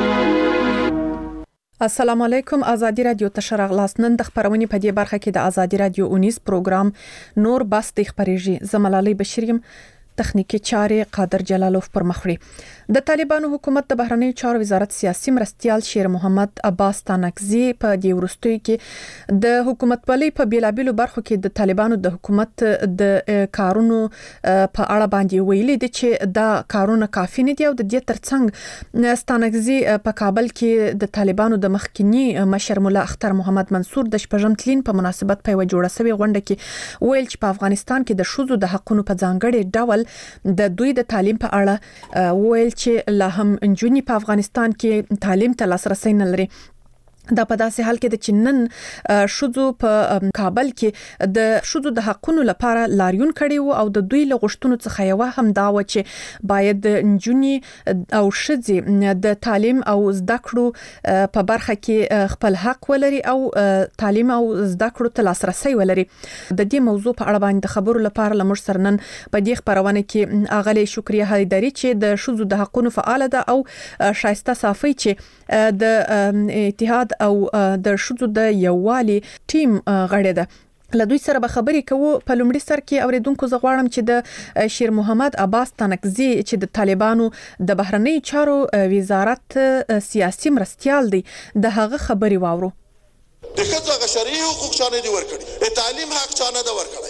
السلام علیکم. آزادی رادیو تشرغ لاسنن د خبرونې په دې برخه کې د آزادی رادیو 19 پروګرام نور بس دی خبرېږي. زملالي بشریم تخنیکی چارې قادر جلالوف پر مخړي. د طالبانو حکومت د بهرنی چارو وزارت سیاسي مرستيال شیر محمد عباس تانکزی په دې ورستوي کې د حکومت ولې په بیلابیلو برخو کې د طالبانو د حکومت د کارونو په اړه باندې ویلي دي چې دا کارونه کافي نه دي او د دې ترڅنګ تانکزی په کابل کې د طالبانو د مخکنی مشر مولا اختر محمد منصور د شپږم تلین په مناسبت په جوړه شوی غونډه کې ویل چې په افغانستان کې د شوزو د حقونو په ځانګړي ډول د دوی د تعلیم په اړه ویل چې لا هم انجونی په افغانستان کې تعلیم ته لاسرسي نه لري. دا په داسې حال کې د چنن شوزو په کابل کې د شوزو د حقونو لپاره لاریون کړي وو او د دوی له غوښتنو څخه یو هم دا و چې باید انجونی او شذي د تعلیم او زده کړو په برخه کې خپل حق ولري او تعلیم او زده کړو ته لاسرسي ولري. د دې موضوع په اړه باندې خبرو لپاره لمر سرنن په دې خبرونه کې اغلی شکریا حیدری چې د شوزو د حقونو فعال ده او شایسته صافي چې د اتحاد او د شوزو د یووالي ټیم غړي ده. له دوی سره به خبرې کوو. په لومړي سر کې اوریدونکو زغواړم چې د شیر محمد عباس تانکزی چې د طالبانو د بهرنی چارو وزارت سیاسي مرستيال دی د هغه خبري واورو. د ښځو شرعي حقوق شانه دي ورکړي، تعلیم حق شانه ده ورکړي،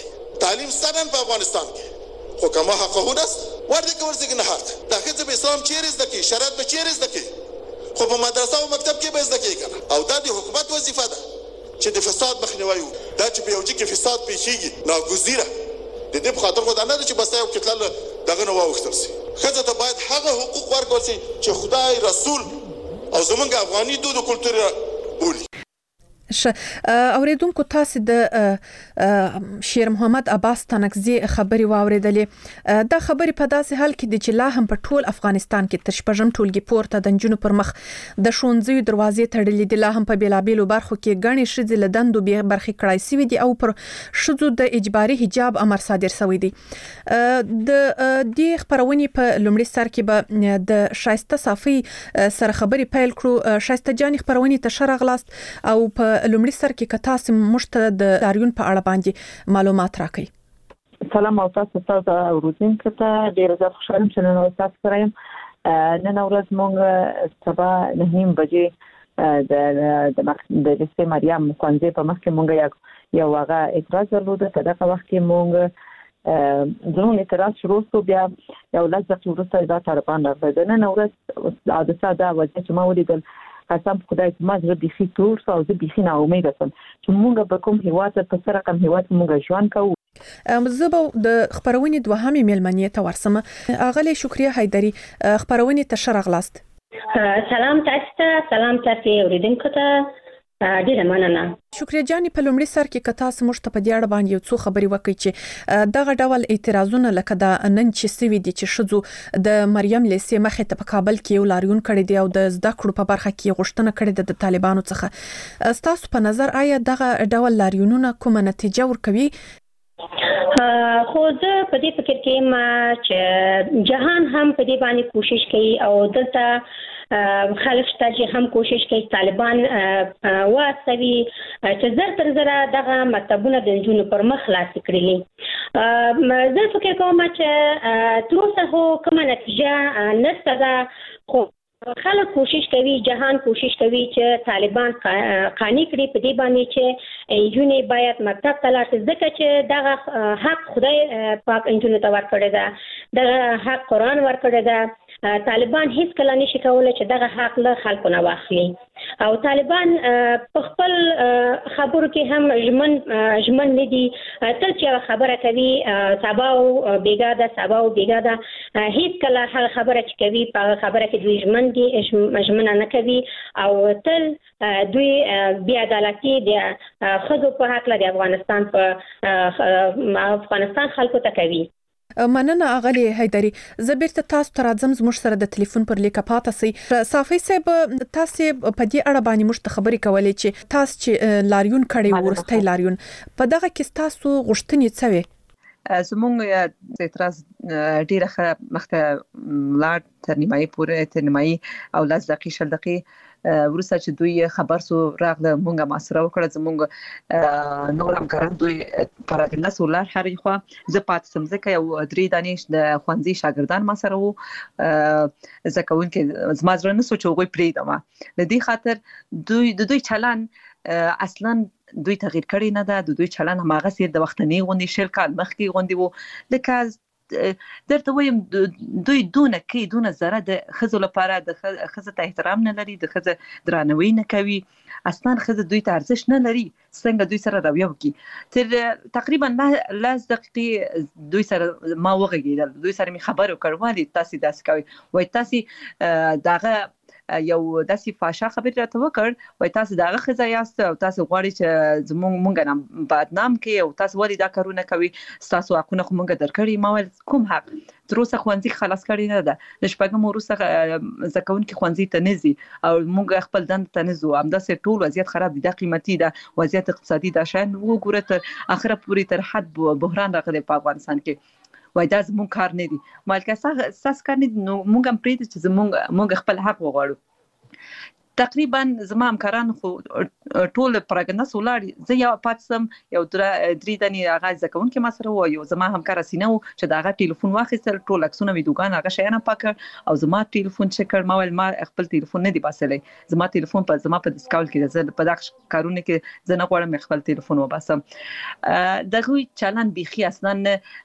تعلیم ستنن په افغانستان کې خو کما حقه است ورته ورځي نه حق دا خځه به اسلام چیرې زده کی شریعت به چیرې زده کی خو په مدرسه او مکتب کې به زده کی کنه او دا د حکومت وظیفه ده چې د فساد مخنیوي دا چې په یو ځای کې فساد پیښیږي ناګزیره د دې په خاطر خو دا نه چې بس یو کتل دغه نو واوښتل شي خځه ته باید هغه حقوق ورکړل شي چې خدای رسول او زمونږ افغاني دود او کلتور بولي. اوریدونکو تاسو د شیر محمد عباس تنکزی خبري واوریدلې دا خبري په داسې حال کې د چې لا هم په ټول افغانستان کې تر شپږم ټولګي پورته د جنونو پر مخ د شونځي دروازې تړلې دي لا هم په بیلابیلو برخو کې غني شذ لدندو به برخي کړای سوي دي او پر شذو د اجباري حجاب امر صادر شوی دی د دې خبرونې په لومړي سر کې به د شایسته صافي سره خبري پیل کړو شایسته جان خبرونې ته شرغلاست او په لومړي سر کې کتا سم مشته د لاریون په اړه باندې معلومات راکړي. سلام او تاسو ته اوریدونکو ته ډیر زیات خوشاله شوم چې تاسو سره یم. نن ورځ مونږ سبا 9:30 بجې د لسته مریم کوانځي په مخ کې مونږ یو هغه اعتراض درلود په دغه وخت کې مونږ زموږ اعتراض شروع شو بیا یو لږ وروسته دا طالبان راغله. نن ورځ عادت دا وجه چې ما ولیدل قسم خدای ما زړه بيخي تور او زه بيخي نه امید سم چې مونږ به کوم هیواد په سره کوم هیواد مونږ ژوند کوو. زه د خبرونې دوهمې ملمنې ته ورسم. اغلی شکریه حیدری خبرونې ته شرغلاست. سلام تاسو ته سلام تاسو اوریدونکو ته ډیره مننه. شکریه جان په لومړي سر کې کتا سمشت په دیاړه باندې یو څو خبري وکړي چې دغه ډول اعتراضونه لکه د نن چې سوي دي چې شذو د مریم لیسې مخې ته په کابل کې یو لاریون کړی دی او د زده کړو په برخه کې غوښتنه کړې ده د طالبانو څخه ستاسو په نظر آیا دغه ډول لاریونونه کومه نتیجه ورکوي؟ خو زه په دې فکر کې ما چې جهان هم په دې باندې کوشش کوي او دلته خلک چې هم کوشش کوي طالبان واسوي چې زر تر زر دغه مکتبونه د جنونو پر مخ خلاص کړلي. زه فکر کوم چې تر اوسه هو کومه نتیجه نشته ده خو خلک کوشش کوي جهان کوشش کوي چې طالبان قانع کړي په دې باندې چې جنونې باید مکتب ته لاړ شي ځکه چې دغه حق خدای پاک جنونو ته ورکړی ده دغه حق قرآن ورکړی ده طالبان هیڅ کله نشي کولای چې دغه حق له خلکو نه واخلي او طالبان په خپل خبرو کې هم ژمن نه دي تل چې خبره کوي سبا او بیګا ده هیڅ کله هغه خبره چې کوي په خبره کې دوی ژمنه نه کوي او تل دوی بی عدالتي د خځو په حق له افغانستان خلکو ته کوي. مننه اغلی حیدری. زه بیرته تاسو ته راځم زموږ سره د ټلیفون پر لیکه پاتې سي. صافي صاحب تاسو په دې اړه باندې موږ ته خبرې کولې چې تاسو چې لاریون کړی ورسته لاریون په دغه کې تاسو غوښتنې څه وي؟ زمونږ اعتراض ډیره مخته لاړ تر نیمایي پورې تر نیمایي او لاس دقیقې شل دقیقې ورسته چې دوی خبر سو راغله مونږه ماسره وکړه زمونږ نور همکاران دوی پر دلس ولر هر خو زه پات سمځکه یو درې دانش د خوانځي شاګردان ماسره وو زکون کې زمازره نه سوچ وګوي پریدم د دې خاطر دوی چلن اصلا دوی تغییر کړی نه ده دوی چلن هماغه سیر د وختنی غونډې شل کال مخکې غونډې وو لکه درته وایم دوی دونه زره د خزو لپاره د خزه ته احترام نه لري د خزه درناوی نه کوي اصلا خزه دوی ته ارزښت نه لري څنګه دوی سره راویو کی تر تقریبا لاس دقیقې دوی سره ما وغږیدل دوی سره می خبرو کړوالي تاسو داس کوي وای تاسو دغه یو داسې فاشا خبرې راته وکړ وای تاسو دغه خزه یاست او تاسو غواړئ چې مونږ نه بدنام کې او تاسو ولې دا کارونه کوي تاسو حقونه خو مونږ درکړي ما ول کوم حق تر اوسه خوانځي خلاص کړی نه ده د شپږم وروسته زکون کې خوانځي ته نزي او مونږ خپل دند ته نزو همداسې ټول وضعیت خراب دي د قیمتي ده وضعیت اقتصادي ده شان وګوره تر اخره پوری تر حد بحران راغلی په افغانستان کې وای دا زموږ کار نه دي مالکه ساس کار نه نو مونږ هم پریږدو چې مونږ خپل حق وغواړو تقریبا زما همکاران خو ټول پراګنده سولار زه یو پاتسم یو درې دني هغه ځکون کې ما سره وایو زما همکار سینو چې دا هغه ټلیفون واخیستل ټول عکسونه ویډیوګان هغه شیانه پاک او زما ټلیفون چې کړ ما ول ما خپل ټلیفون نه دی باسلې زما ټلیفون په زما په ډیسکاول کې زه په دغه کارونه کې زه نه غواړم خپل ټلیفون وباسم دغه چالان بيخي اصلا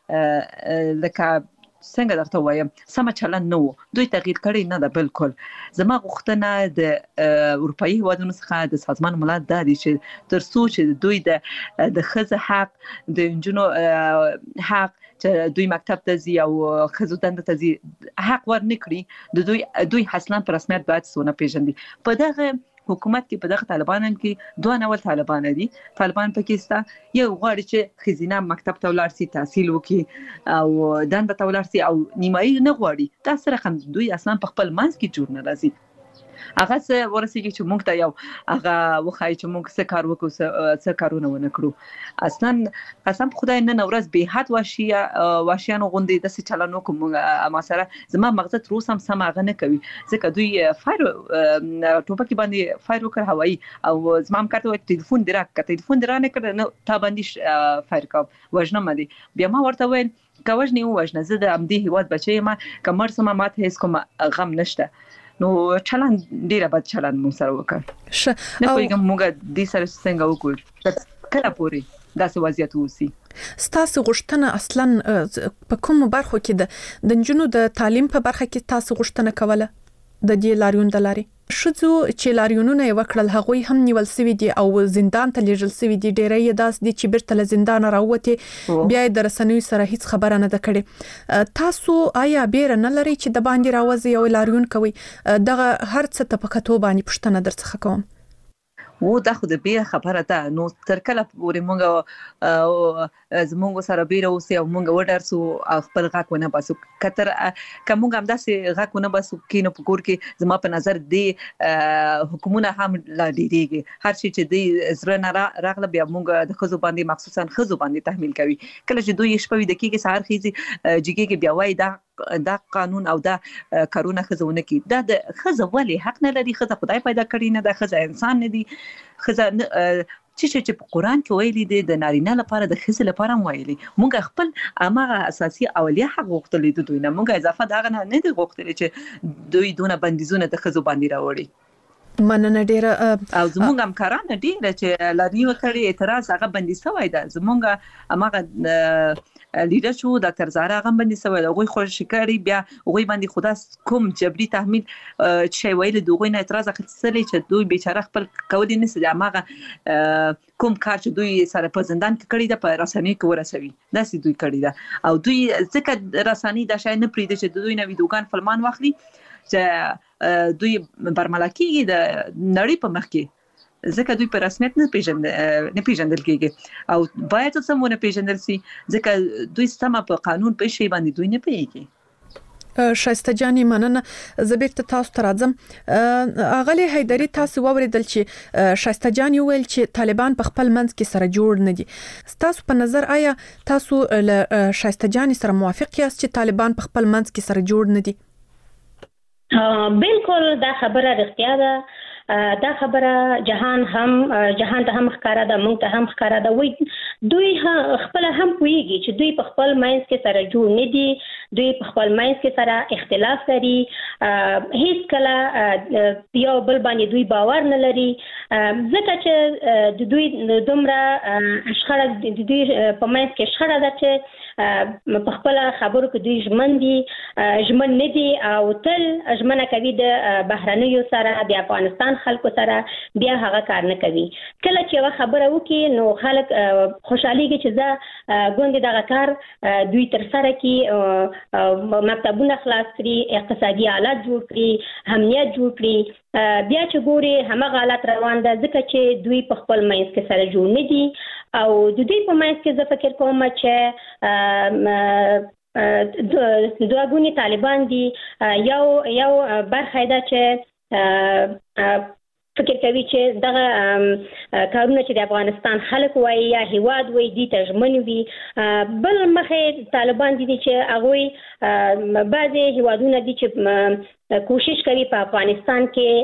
لکه څنګه درته وایم سم چلن نو دوی تغییر کړی نه ده بالکل زما غوښتنه د اروپאי هیوادونو څخه د سازمان ملل د دې چې ترڅو چې دوی د خزه حق د انجونو حق چې دوی مکتب ته ځي او خزو دنده ته ځي حق ورنکړي دوی اصلا په رسمیت باید سونه پیژندي په دغه حکومت کې په دغه طالبانان کې دوه نوول طالبان دي طالبان پاکستان یو غواړي چې خزینه مکتب ته ولاړ سي تحصیل وکړي او دنده ته ولاړ سي او نیمایي نه غواړي دا سره هم دوی اصلا په خپل منځ کې جوړ نه راځي هغه څه ورسېږي چې موږ ته یو هغه وخای چې موږ څه کار وکړو څه کارونه ونکړو اصلا قسم خدای نه نورز به حد واشیانو غوندي د څه چلانو کوم ما سره زما مغزه تر اوسه سم هغه نه کوي ځکه دوی فایر ټوپک باندې فایر وکړ هوایی او زما هم کاته ټلیفون درانه کړ نو تا باندې فایر کوم وژنه مدي بیا ما ورته ویل کوژنی وژنه زه د امدی هیواد بچی ما کمر سم ماته هیڅ کوم غم نشته نو چلان ډیره بد چلان مو سره وکړ نه کوم موږ د سره څنګه وکړو کله پوری داسې وضعیت وسی ستاسو غوښتنه اصلا په کوم برخو کې د جنونو د تعلیم په برخه کې تاسو غوښتنه کوله د دې لاریون د لاري شذو چې لاریونونه وکړل هغوی هم نیول سوي دي او زندان ته لیږل سوي دي ډېرې داس دي چې بیرته له زندان راوته بیا د رسنیو سره هیڅ خبره نه ده کړې تاسو آیا بیر نه لري چې د باندې راوځي او لاریون کوي دغه هر څه ته په کتو باندې پښتنه درڅخه کوم و دا خو د بیا خبره ده نو تر کله پورې مونږ زمونږ سره بیره اوسې او مونږ وډرسو خپل غاک ونه باسو کتر کومه هم داسې غاک ونه باسو کینو په کور کې زما په نظر دی حکومت هم لا ډیریږي هر شي چې دی زره نه راغله بیا مونږ د خزو باندې مخصوصا خزو باندې تحمیل کوي کله چې دوی شپوي د کېږي سهار خيزي جګي کې بیا وای دا قانون او دا کارونه خزونه کې دا د خزه ولی حق نه لري خزه خدای پیدا کړی نه د خزه انسان نه دی خزه چې په قران کې ویلي دي د نارینه لپاره د خزه لپاره ویلي مونږ خپل امغه اساسي اولیه حق غوښتل دي دوی نه مونږه اضافه دا نه دی غوښتل چې دوی دونه بندیزونه د خزو باندې راوړي مننه ډیره او زمونږ همکاران ډیره چې لاري وکړي اعتراض هغه بندي شوی ده زمونږ امغه لیډر شو ډاکټر زهرا غم باندې سوال غوي خوش شکاري بیا غوي باندې خدا کوم جبري تحمیل چې ویل دوی نه اعتراض اخیستلې چې دوی بیچاره خپل کولی نه سي دغه کوم کار چې دوی سره په زندان کې کړی د په رسنۍ کې ورسوي دا سي دوی کړی دا او دوی ځکه رسنۍ د شای نه پریده چې دوی نه ویډیوګان فلمان واخلي چې دوی برملکیږي د نړۍ په مخ کې ځکه دوی په رسمیت نه پیژندل کېږي او باید سمونه پیژندل سي ځکه دوی سم په قانون په شی باندې دوی نه پیږي شایسته جاني مننه زبیرته تاسو ته راځم اغلی حیدری تاسو ووریدل چې شایسته جاني ویل چې طالبان په خپل منځ کې سره جوړ نه دي تاسو په نظر آیا تاسو له شایسته جاني سره موافق یاست چې طالبان په خپل منځ کې سره جوړ نه دي بالکل دا خبره رښتیا ده دا خبره جهان ته هم ښکارا ده موږ ته هم ښکارا ده وای دوی خپل هم پويږي چې دوی په خپل ماینس کې سره جوړ نه دي دوی په خپل ماینس کې سره اختلاف لري هیڅ کله یو بل باندې دوی باور نه لري ځکه چې د دوی دومره شخړه د دوی په ماینس کې شخړه ده چې په خپل خبرو کې دوی ژمن نه دي او تل ژمنه کوي د بهرنیو سره د افغانستان خلکو سره بیا هغه کار نه کوي کله چې یو خبره وکي نو خلک خوشحاليږي چې دا ګوند دغه کار دوی تر سره کې مکتبونه خلاص کړي اقتصادي حالات جوړ کړي امنیت جوړ کړي بیا چې ګوري همغه حالات روان ده ځکه چې دوی په خپل مینس کې سره جوړ نه دي او د دې په مینس کې زه فکر کوم چې دوه ګونی طالبان دي یو برخه ده چې فکر کوي چې دغه کارونه چې د افغانستان خلک وایي یا هیواد وایي دي تجمن وي بل مخه طالبان دي چې هغه بعضي هیوادونه دي چې کوشش کوي په افغانستان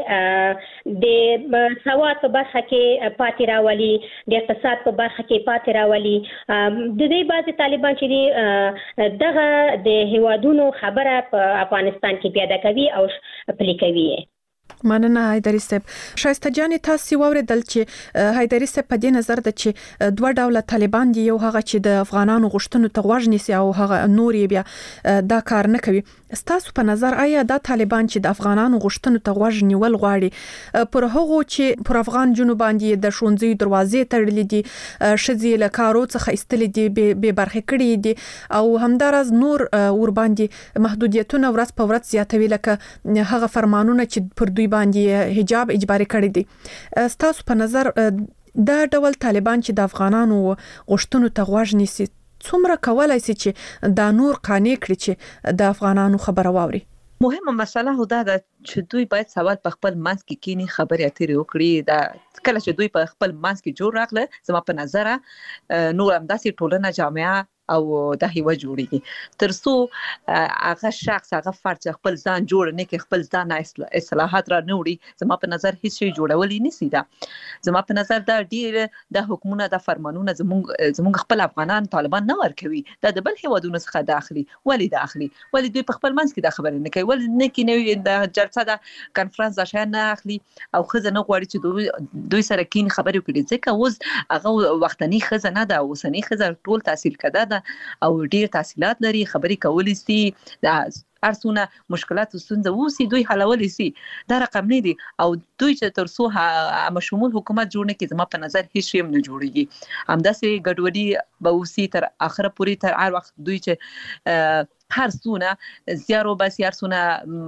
کې د سواد په برخه کې پاتې راولي، د اقتصاد په برخه کې پاتې راولي. د دې بعضې طالبان چې دي دغه د هیوادونو خبره په افغانستان کې پیاده کوي او پلي کوي. مننه حیدري صاحب. شایسته جان تاسو واوریدل چې حیدري صاحب په دې نظر د چې دوه ډوله طالبان دي، یو هغه چې د افغانانو غوښتنو ته غوږ نیسي او هغه نور یې بیا دا کار نه کوي. ستاسو په نظر آیا دا طالبان چې د افغانانو غوښتنو ته غوږ نیول غواړي پر هغو چې پر افغان جنوب باندې د ښوونځي دروازې تړلې دي، ښځې له کارو څخه ایستلې دي، به برخه کړې دي او همدارز نور ور باندې محدودیتونه ورځ په ورځ زیاتوي، لکه هغه فرمانونه چې پر دوی باندې حجاب اجباري کړی دي. ستاسو په نظر دا ډول طالبان چې د افغانانو غوښتنو ته غوږ نیسي څومره کولای شي چې دا نور قانع کړي چې د افغانانو خبره واوري؟ مهمه مسله هو دا چې دوی باید سوال په خپل منځ کې کینی خبرې اترې وکړي. دا کله چې دوی په خپل منځ کې جوړ راغله زما په نظر نور همداسې ټولنه جامعه او د هیواد جوړیږي ترڅو هغه شخص هغه فرد خپل ځان جوړ نه کې خپل ځان اصلاحات را نه وړي. زما په نظر هیڅ شی جوړولې نسی. دا زما په نظر دا ډیر د حکومت د فرمانونه زموږ خپل افغانان طالبان نه ورکوي. دا د بل هیوادونو څخه داخلي ولی دوی په خپل منځ کې د خبرې نه کوي، ولی نه کې د جلسه د کانفرنس د شای نه اخلي او خزه نه غواړي چې دوی سره کین خبرې وکړي. ځکه اوس هغه وختنی خزه نه ده، اوسنی خزه ټول تحصیل کده او ډیر تحصیلات لري، خبرې کولې سي، د ارسونه مشکلات وسنده وسی دوی حلولې سي. دا رقم نه دي او دوی چې ترڅو مشمول حکومت جوړ نه کړي زما په نظر هیڅ شی نه جوړيږي. همداسې ګډوډي به وسی تر اخره پوری تر هر وخت دوی چې هر سونه زیارو بس هر سونه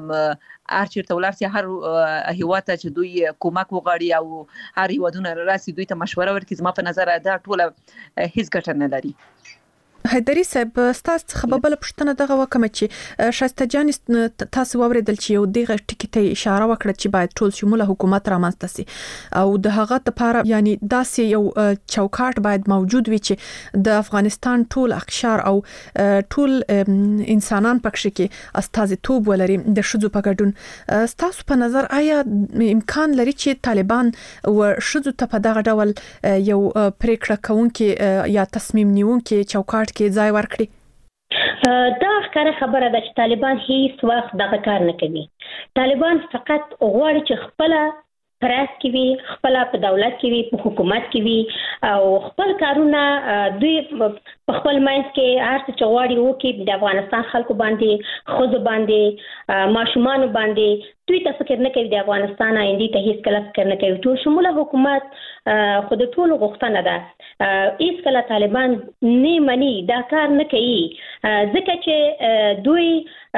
ارچیر تولارسي هر هیواته چې دوی کومک وغواړي او هر هیوادونه راسي دوی ته مشوره ورکړي. زما په نظر دا ټول هیڅ ګټه نه لري. حیدري صاحب تاسو څخه بل پښتنه دغه وکم چې شایسته جان تاسو واوریدل چې یو دغه ټکی ته اشاره وکړه چې باید ټول شموله حکومت رامنځته سي او د هغه لپاره یعنی داسې یو چوکاټ باید موجود وي چې د افغانستان ټول اقشار او ټول انسانان پکښ کې استازیتوب ولري د شذو په ګډون. تاسو په نظر آیا امکان لري چې طالبان و شذو ته په دغه ډول یو پریکړه کوونکي یا تصمیم نیونکي چوکاټ کې ځای ورکړي؟ دا ښکاره خبره ده چې طالبان هیڅ وخت دغه کار نه کوي. طالبان فقط غواړي چې خپل پریس کې وي، خپل په دولت کې وي، په حکومت کې وي او خپل کارونه دوی په خپل منځ کې هر څه غواړي وکړي. د افغانستان خلکو باندې، خود باندې، ماشومان باندې دوی ته فکر نه کوي. د افغانستان آینده ته هیڅ کله فکر نه کوي. ټول شموله حکومت خود ټول غوښتنه ده. هیڅ کله طالبان نه مني، دا کار نه کوي ځکه چې دوی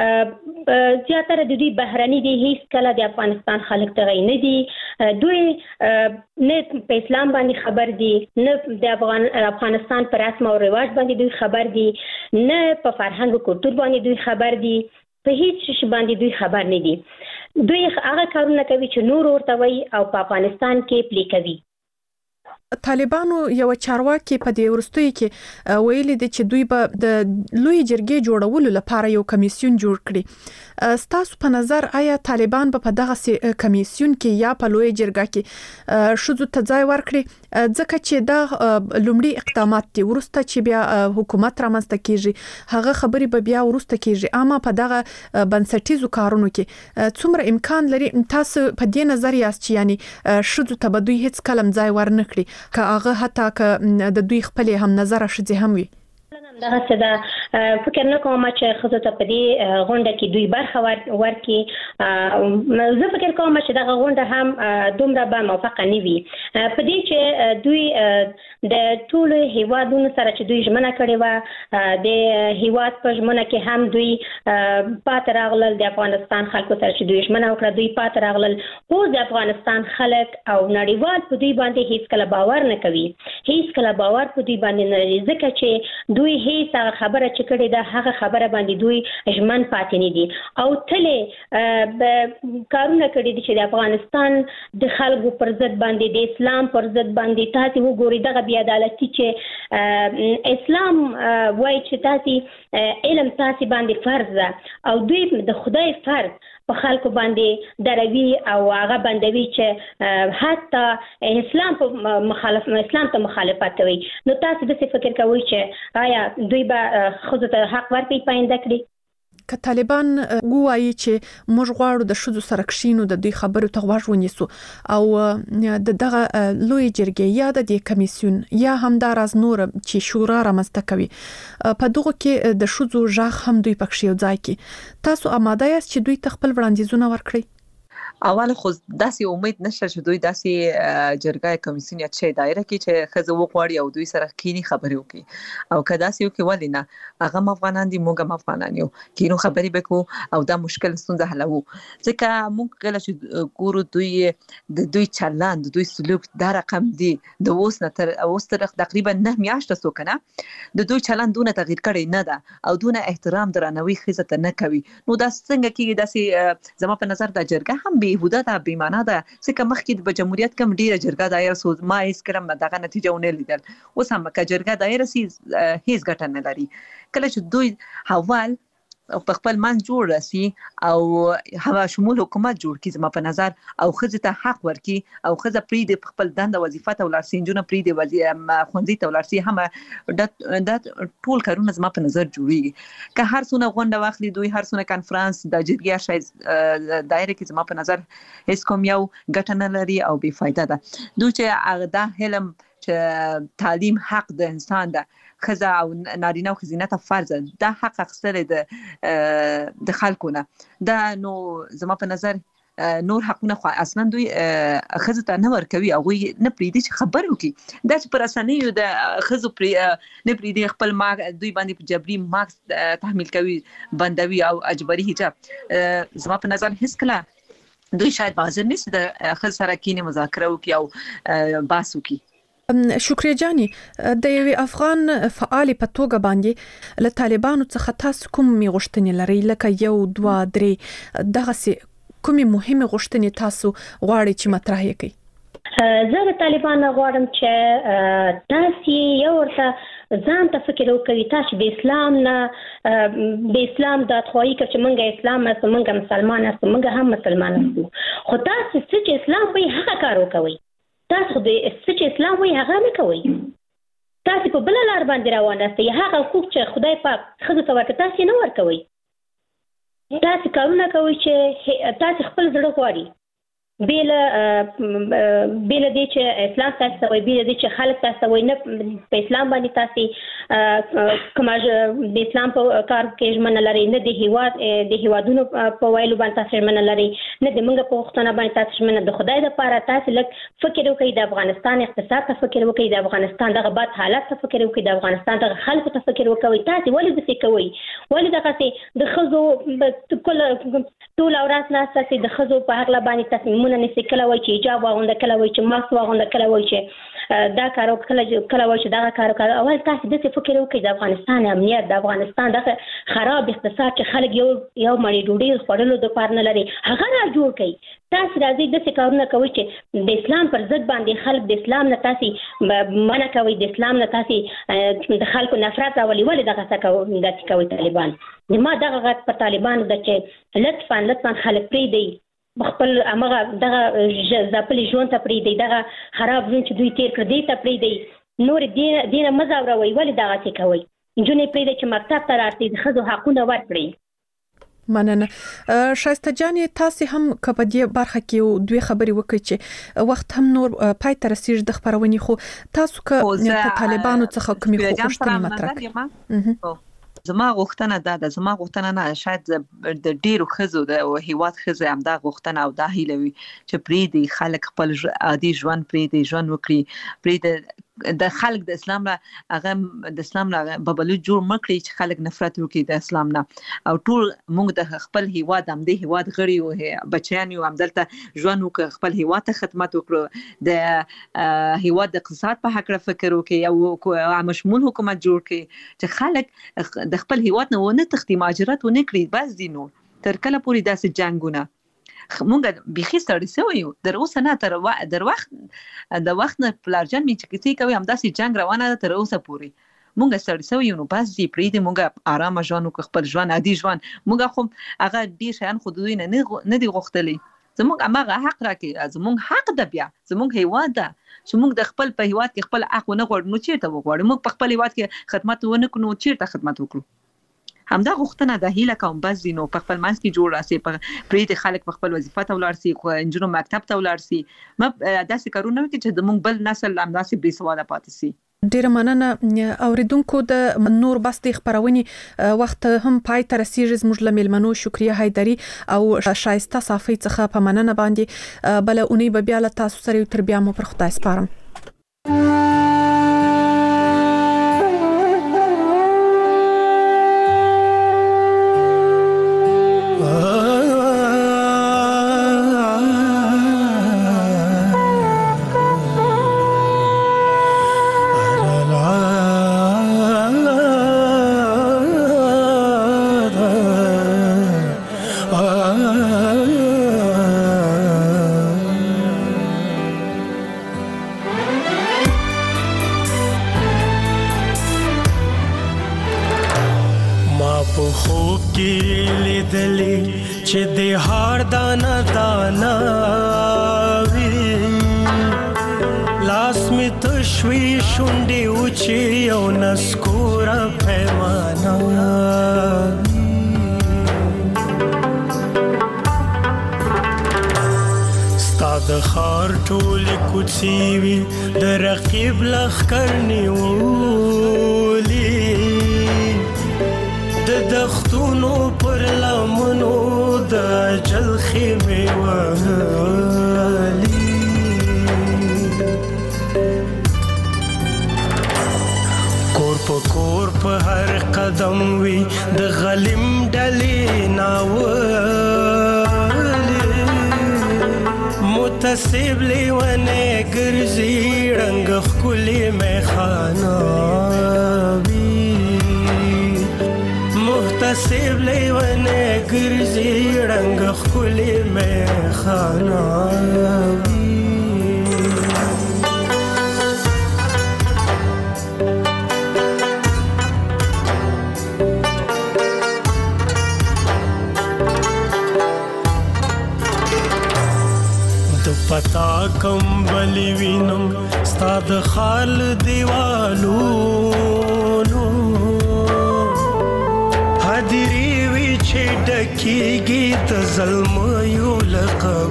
زیاتره د دوی بهرني دي، هیڅ کله د افغانستان خلک ته نه دي. دوی نه په اسلام باندې خبر دي، نه د افغانستان پر رسم او رواج باندې دوی خبر دي، نه په فرهنګ او کلتور باندې دوی خبر دي، په هیڅ شي باندې دوی خبر نه دي. دوی هغه کارونه کوي چې نور ورته وایي او په افغانستان کې پلي کوي. طالبانو یو چارواکي په دې ورستوي کې ویلي دي چې دوی به د لوی جرګې جوړولو لپاره یو کمیسیون جوړ کړي. ستاسو په نظر آیا طالبان به په دغه کمیسیون کې یا په لوی جرګه کې شذو ته ځای ورکړي ځکه چې دا لومړی اقدامات دي ورسته چې بیا حکومت رامنځته کیږي هغه خبرې به بیا ورسته کیږي. اما په دغه بنسټیزو کارونو کې څومره امکان لري تاسو په دې نظر یاست چې یعنی شذو ته به دوی هیڅ کلم ځای ورنکړي که هغه حتی که د دوی خپل هم نظر شذې هم وي؟ دغه څه دا فکر نه کوم چې خزه ته په دې غونډه کې دوی برخه ورکړي. زه فکر کوم چې دغه غونډه هم دومره به موافقه نه وي په دې چې دوی د ټول هیوادونو سره چې دوی ژمنه کړې و د هیواد په ژمنه کې هم دوی پات راغلل. د افغانستان خلکو سره چې دوی ژمنه وکړه دوی پات راغلل. خو د افغانستان خلک او نړیوال په دوی باندې هیڅ کله باور نه کوي، هیڅ کله باور په دوی باندې نه لري ځکه چې دوی هیڅ خبره چې کړې ده هغه خبره باندې دوی ژمن پاتې نه دي او تلې کارونه کړي دي چې د افغانستان د خلکو پر ضد باندې، د اسلام پر ضد باندې. تاسو وګورئ دغه بې عدالتي چې اسلام وایي چې تاسو علم تاسو باندې فرض ده او دوی د خدای فرض په خلکو باندې دروي او هغه بندوي چې حتی اسلام ته مخالفت کوي. نو تاسو د څه فکر کوئ چې آیا دوی به خود ته حق ورکړي پاینده کړي؟ که طالبان وایي چې موږ غواړو د شذو سره کښینو د دوی خبرو ته غوږ ونیسو او د دغه لوی جرګې یا د دې کمیسیون یا همداراز نور چې شورا رامنځته کوي په دغه کې د شذو ژغ هم دوی پکښ یو ځای کې، تاسو آماده یاست چې دوی تخپل وړاندیزونه ورکړي؟ اول خو داسې امید نشته چې دوی داسې جرګه کمیسیون یا چې دایره کې چې خزه وغواړي او دوی سره کینی خبرې وکړي او کدا سې وکړي ولینه هغه افغانان دي موږ افغانان یو کینو خبرې وکړو او دا مشکل ستونزه حلو ځکه موږ کله چې ګورو دوی چلند دوی سلوک دا رقم دي د اوس تر تقریبا 9 میاشتې سو کنه د دوی چلند دونه تغییر کړي نه ده او دونه احترام درناوی خزه ته نه کوي. نو دا څنګه کېږي داسې زما په نظر د جرګه هم بهوده ده بیمانه ده ځکه مخکې د جمهوریت کم ډیره جرګه دایره سو ما هیڅ کلم دغه نتیجه ونه لیدل. اوس هم که جرګه دایره سي هیڅ ګټه نه لري. کله چې دوی حوال په خپل منځ جوړ راسي او هوا شمول حکومت جوړ کړي زما په نظر او خزه ته حق ورکي او خزه پری د خپل دنده وظیفه ته ولرسي جون پری د خوندي ته ولرسي هم د ټول کارونه زما په نظر جوړي که هر څونه غونډه واخلي دوی هر څونه کانفرنس د جرګې شای دایره کې زما په نظر هیڅ کوم یو ګټه نه لري او بے فایده ده. دوی چې دا علم چې تعلیم حق د انسان ده خزه او نارینه او خزینه ته فرض ده حق اخستل د خلکونه دا نو زما په نظر نور حقونه خو اصلا دوی خزه ته نه ورکوي او نه پریدي چې خبر وکي دا چې پر اسانه د خزو نه پریدي خپل ما دوی باندې جبري ماکس تحمیل کوي بندوي او اجباري حجاب زما په نظر هیڅ کله دوی شاید حاضر نشي د خزه سره کینه مذاکره وکي او بحث وکي. شکریه جاني د یو افغان فعال په توګه باندې له طالبانو څخه تاسو کوم غوښتنې لرئ لکه 1 2 3 دغه کومې مهمه غوښتنې تاسو غواړئ چې مطرح کړئ؟ زه د طالبانو غواړم چې تاسو یو ورته ځان ته فکر وکړئ تاسو د اسلام نه د اسلام د خوایي چې موږ اسلام اسو موږ مسلمان اسو موږ هم مسلمان اسو خو تاسو چې اسلام به هغه کار وکوي تاسو د چې اسلام وایي هغه نه کوي تاسو په بل لار باندې روان یاست هغه حقوق چې خدای پاک خزو ته ورکړي تاسو نه ورکوي تاسو کارونه کوي چې تاسو خپل زړه غواړي بیل دې چې اسلام تاسو وایي بیل دې چې خلک تاسو وایي نه په اسلام باندې تاسو کومه د اسلام په کار کې ژمنه لري نه د هیوادونو په وایلو باندې تاسو ژمنه لري نه د موږ په وختونه باندې تاسو ژمنه د خدای لپاره تاسو لک فکر وکړئ د افغانستان اقتصاد ته فکر وکړئ د افغانستان دغه بد حالت ته فکر وکړئ د افغانستان دغه خلکو ته فکر وکړئ تاسو ولې دې کوي ولې دغه د خزو ټول اورات نه تاسو د خزو په حق باندې تاسو نه کله وای چې حجاب واغونده کله وای چې ماسک واغونده کله وای چې دا کارو کله وای چې دا کارو اول تاسو د فکر وکړئ د افغانستان امنیت د افغانستان دغه خراب اقتصاد چې خلک یو مړی ډوډۍ خورلو د پاره نه لري هغه را جوړ کړئ تاسو راځي د کارونه کوي چې د اسلام پر ضد باندې خلک د اسلام نه تاسو منع کوي د اسلام نه تاسو د خلکو نفرت راولي ولې دغه کوي طالبان ما دغه غږ په طالبانو د چې لطفا خلک پری دی خپل امغه دغه ځپلي ژوند ته پریږدي دغه خراب ژوند چې دوی تیر کړ دی ته پریږدي نور دینه مزاوروي ولې دغه څه کوي نجونې پریږدي چې مکتب ته راشي د ښځو حقونه ورکړي. مننه شایسته جان تاسو هم کپدی برخه کې دوی خبري وکړي چې وخت هم نور پای ته رسیږي د خبرونې خو تاسو که طالبانو څخه کومې غوښتنې مطرح کړئ؟ زما غوښتنه ده زما غوښتنه نه شاید د ډیرو خزو د هیواد خزه هم دا غوښتنه او دا هیله وي چې پری دی خلک خپل عادي ژوند پری دی ژوند وکړي پری د خلک د اسلام نه هغه د اسلام نه ببلو جوړ مکړي چې خلک نفرت وکړي د اسلام نه او ټول موږ د خپل هیواد هم د هیواد غړي او بچیان یو هم دلته ژوند وکړي خپل هیواد ته خدمت وکړو د هیواد د اقتصاد په حق فکر وکړي او مشمول حکومت جوړ کړي چې خلک د خپل هیواد نه ونه تختی مهاجرت ونه کړي بس دینو تر کله پوری داسې جنگونه مونږ بيخي ستړي شوی در اوسه نه د وخت نه پلارجن می چې کوي هم داسې جنگ روانه ده تر اوسه پوری مونږ ستړي سوي نو بس دې پرې دې مونږ آرام ژوند کو خپل ژوند عادي ژوند مونږ خو هغه ډیر شیان خو دوی نه دی غوښتلي زمونږ هغه حق راکې زمونږ حق ده بیا زمونږ هیواد ده چې مونږ د خپل په هیواد کې خپل حق نه غواړو نو چیرته وغواړو مونږ په خپل هیواد کې خدمت ونه کړو چیرته خدمت وکړو همدا غوښتنه د هیله کوم بس دي نو په خپل منځ کې جوړ راسي پرې د خلک په خپل وظیفه ته ولاړ سي خو انجونو مکتب ته ولاړ سي داسې کارونه وکړي چې د مونږ بل نسل همداسې بې سواده پاتې سي. ډیره مننه اوریدونکو د نور بس د خبرونې وخت هم پای ته رسیږي زموږ له ملمنو شکریا حیدری او شایسته صافی څخه په مننه باندې بل اونۍ به بیا له تاسو سره تر بیا مو پر خدای سپارم. چې د هار دانا دانا وی لاس می تشوي شونډې اوچې او نسکوره پیمانه ستا د خار ټولې کوڅې وي د رقیب لښکر نیولي د دښتونو پر لمنو د اجل خیمې وهلي کور په هر قدم وي د غلیم ډلې ناولي متصب لیونې ګرځي رنګ ښکلې میخانه محتسب لیونه ګرځي رنګ ښکلې میخانه د پتا کمبلی وینم ستا د خال دیوالو حدیری وی چې ډکیږي د ظلمو له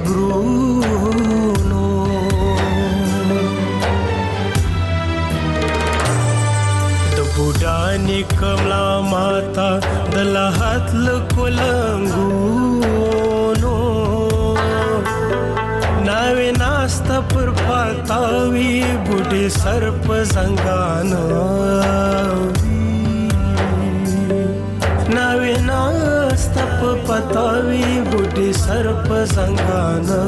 قبرونو د بوډانې کملا ماتا د لحد له کلنګونو ناوې ناسته پر پاتاوي بوډې سر په زنګانه ناوې ناسته په پاتاوي بوډې سر په زنګانه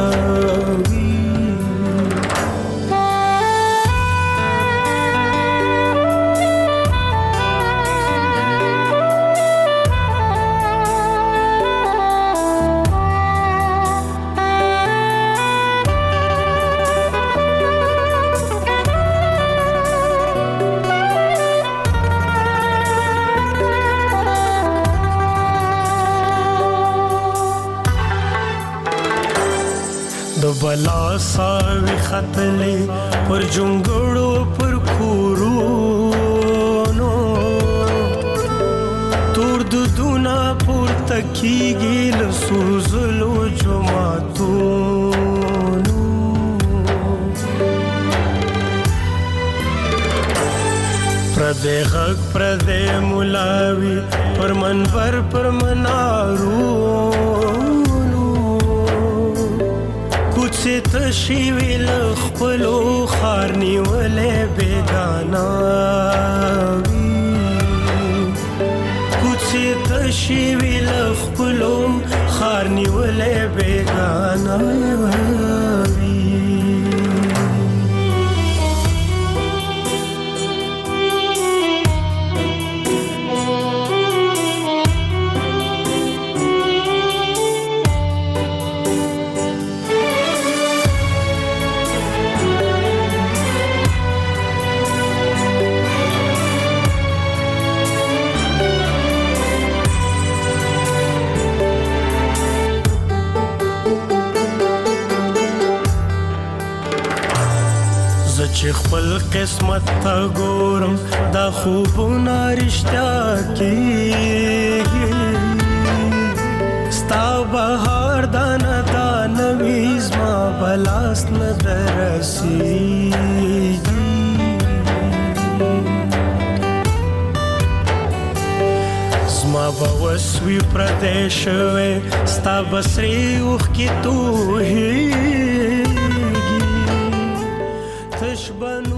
بلا ساوی خطلې پر جونګړو پر کورونو تور دودونه پورته کیږي له سوزلو جوماتونو پردې غږ پردې ملاوي پر منبر پر منارو کوڅې تشې وي له خپلو خار نیولې بېګانه وي کوڅې تشې وي له خپلو خار نیولې بېګانه وي خپل قسمت ته ګورم دا خوبونه رښتیا کېږي ستا بهار دانه دانه وي زما بلاس نه درسېږي زما به وسوي پردی شوی ستا به سرې اوښکې توهېږي تش به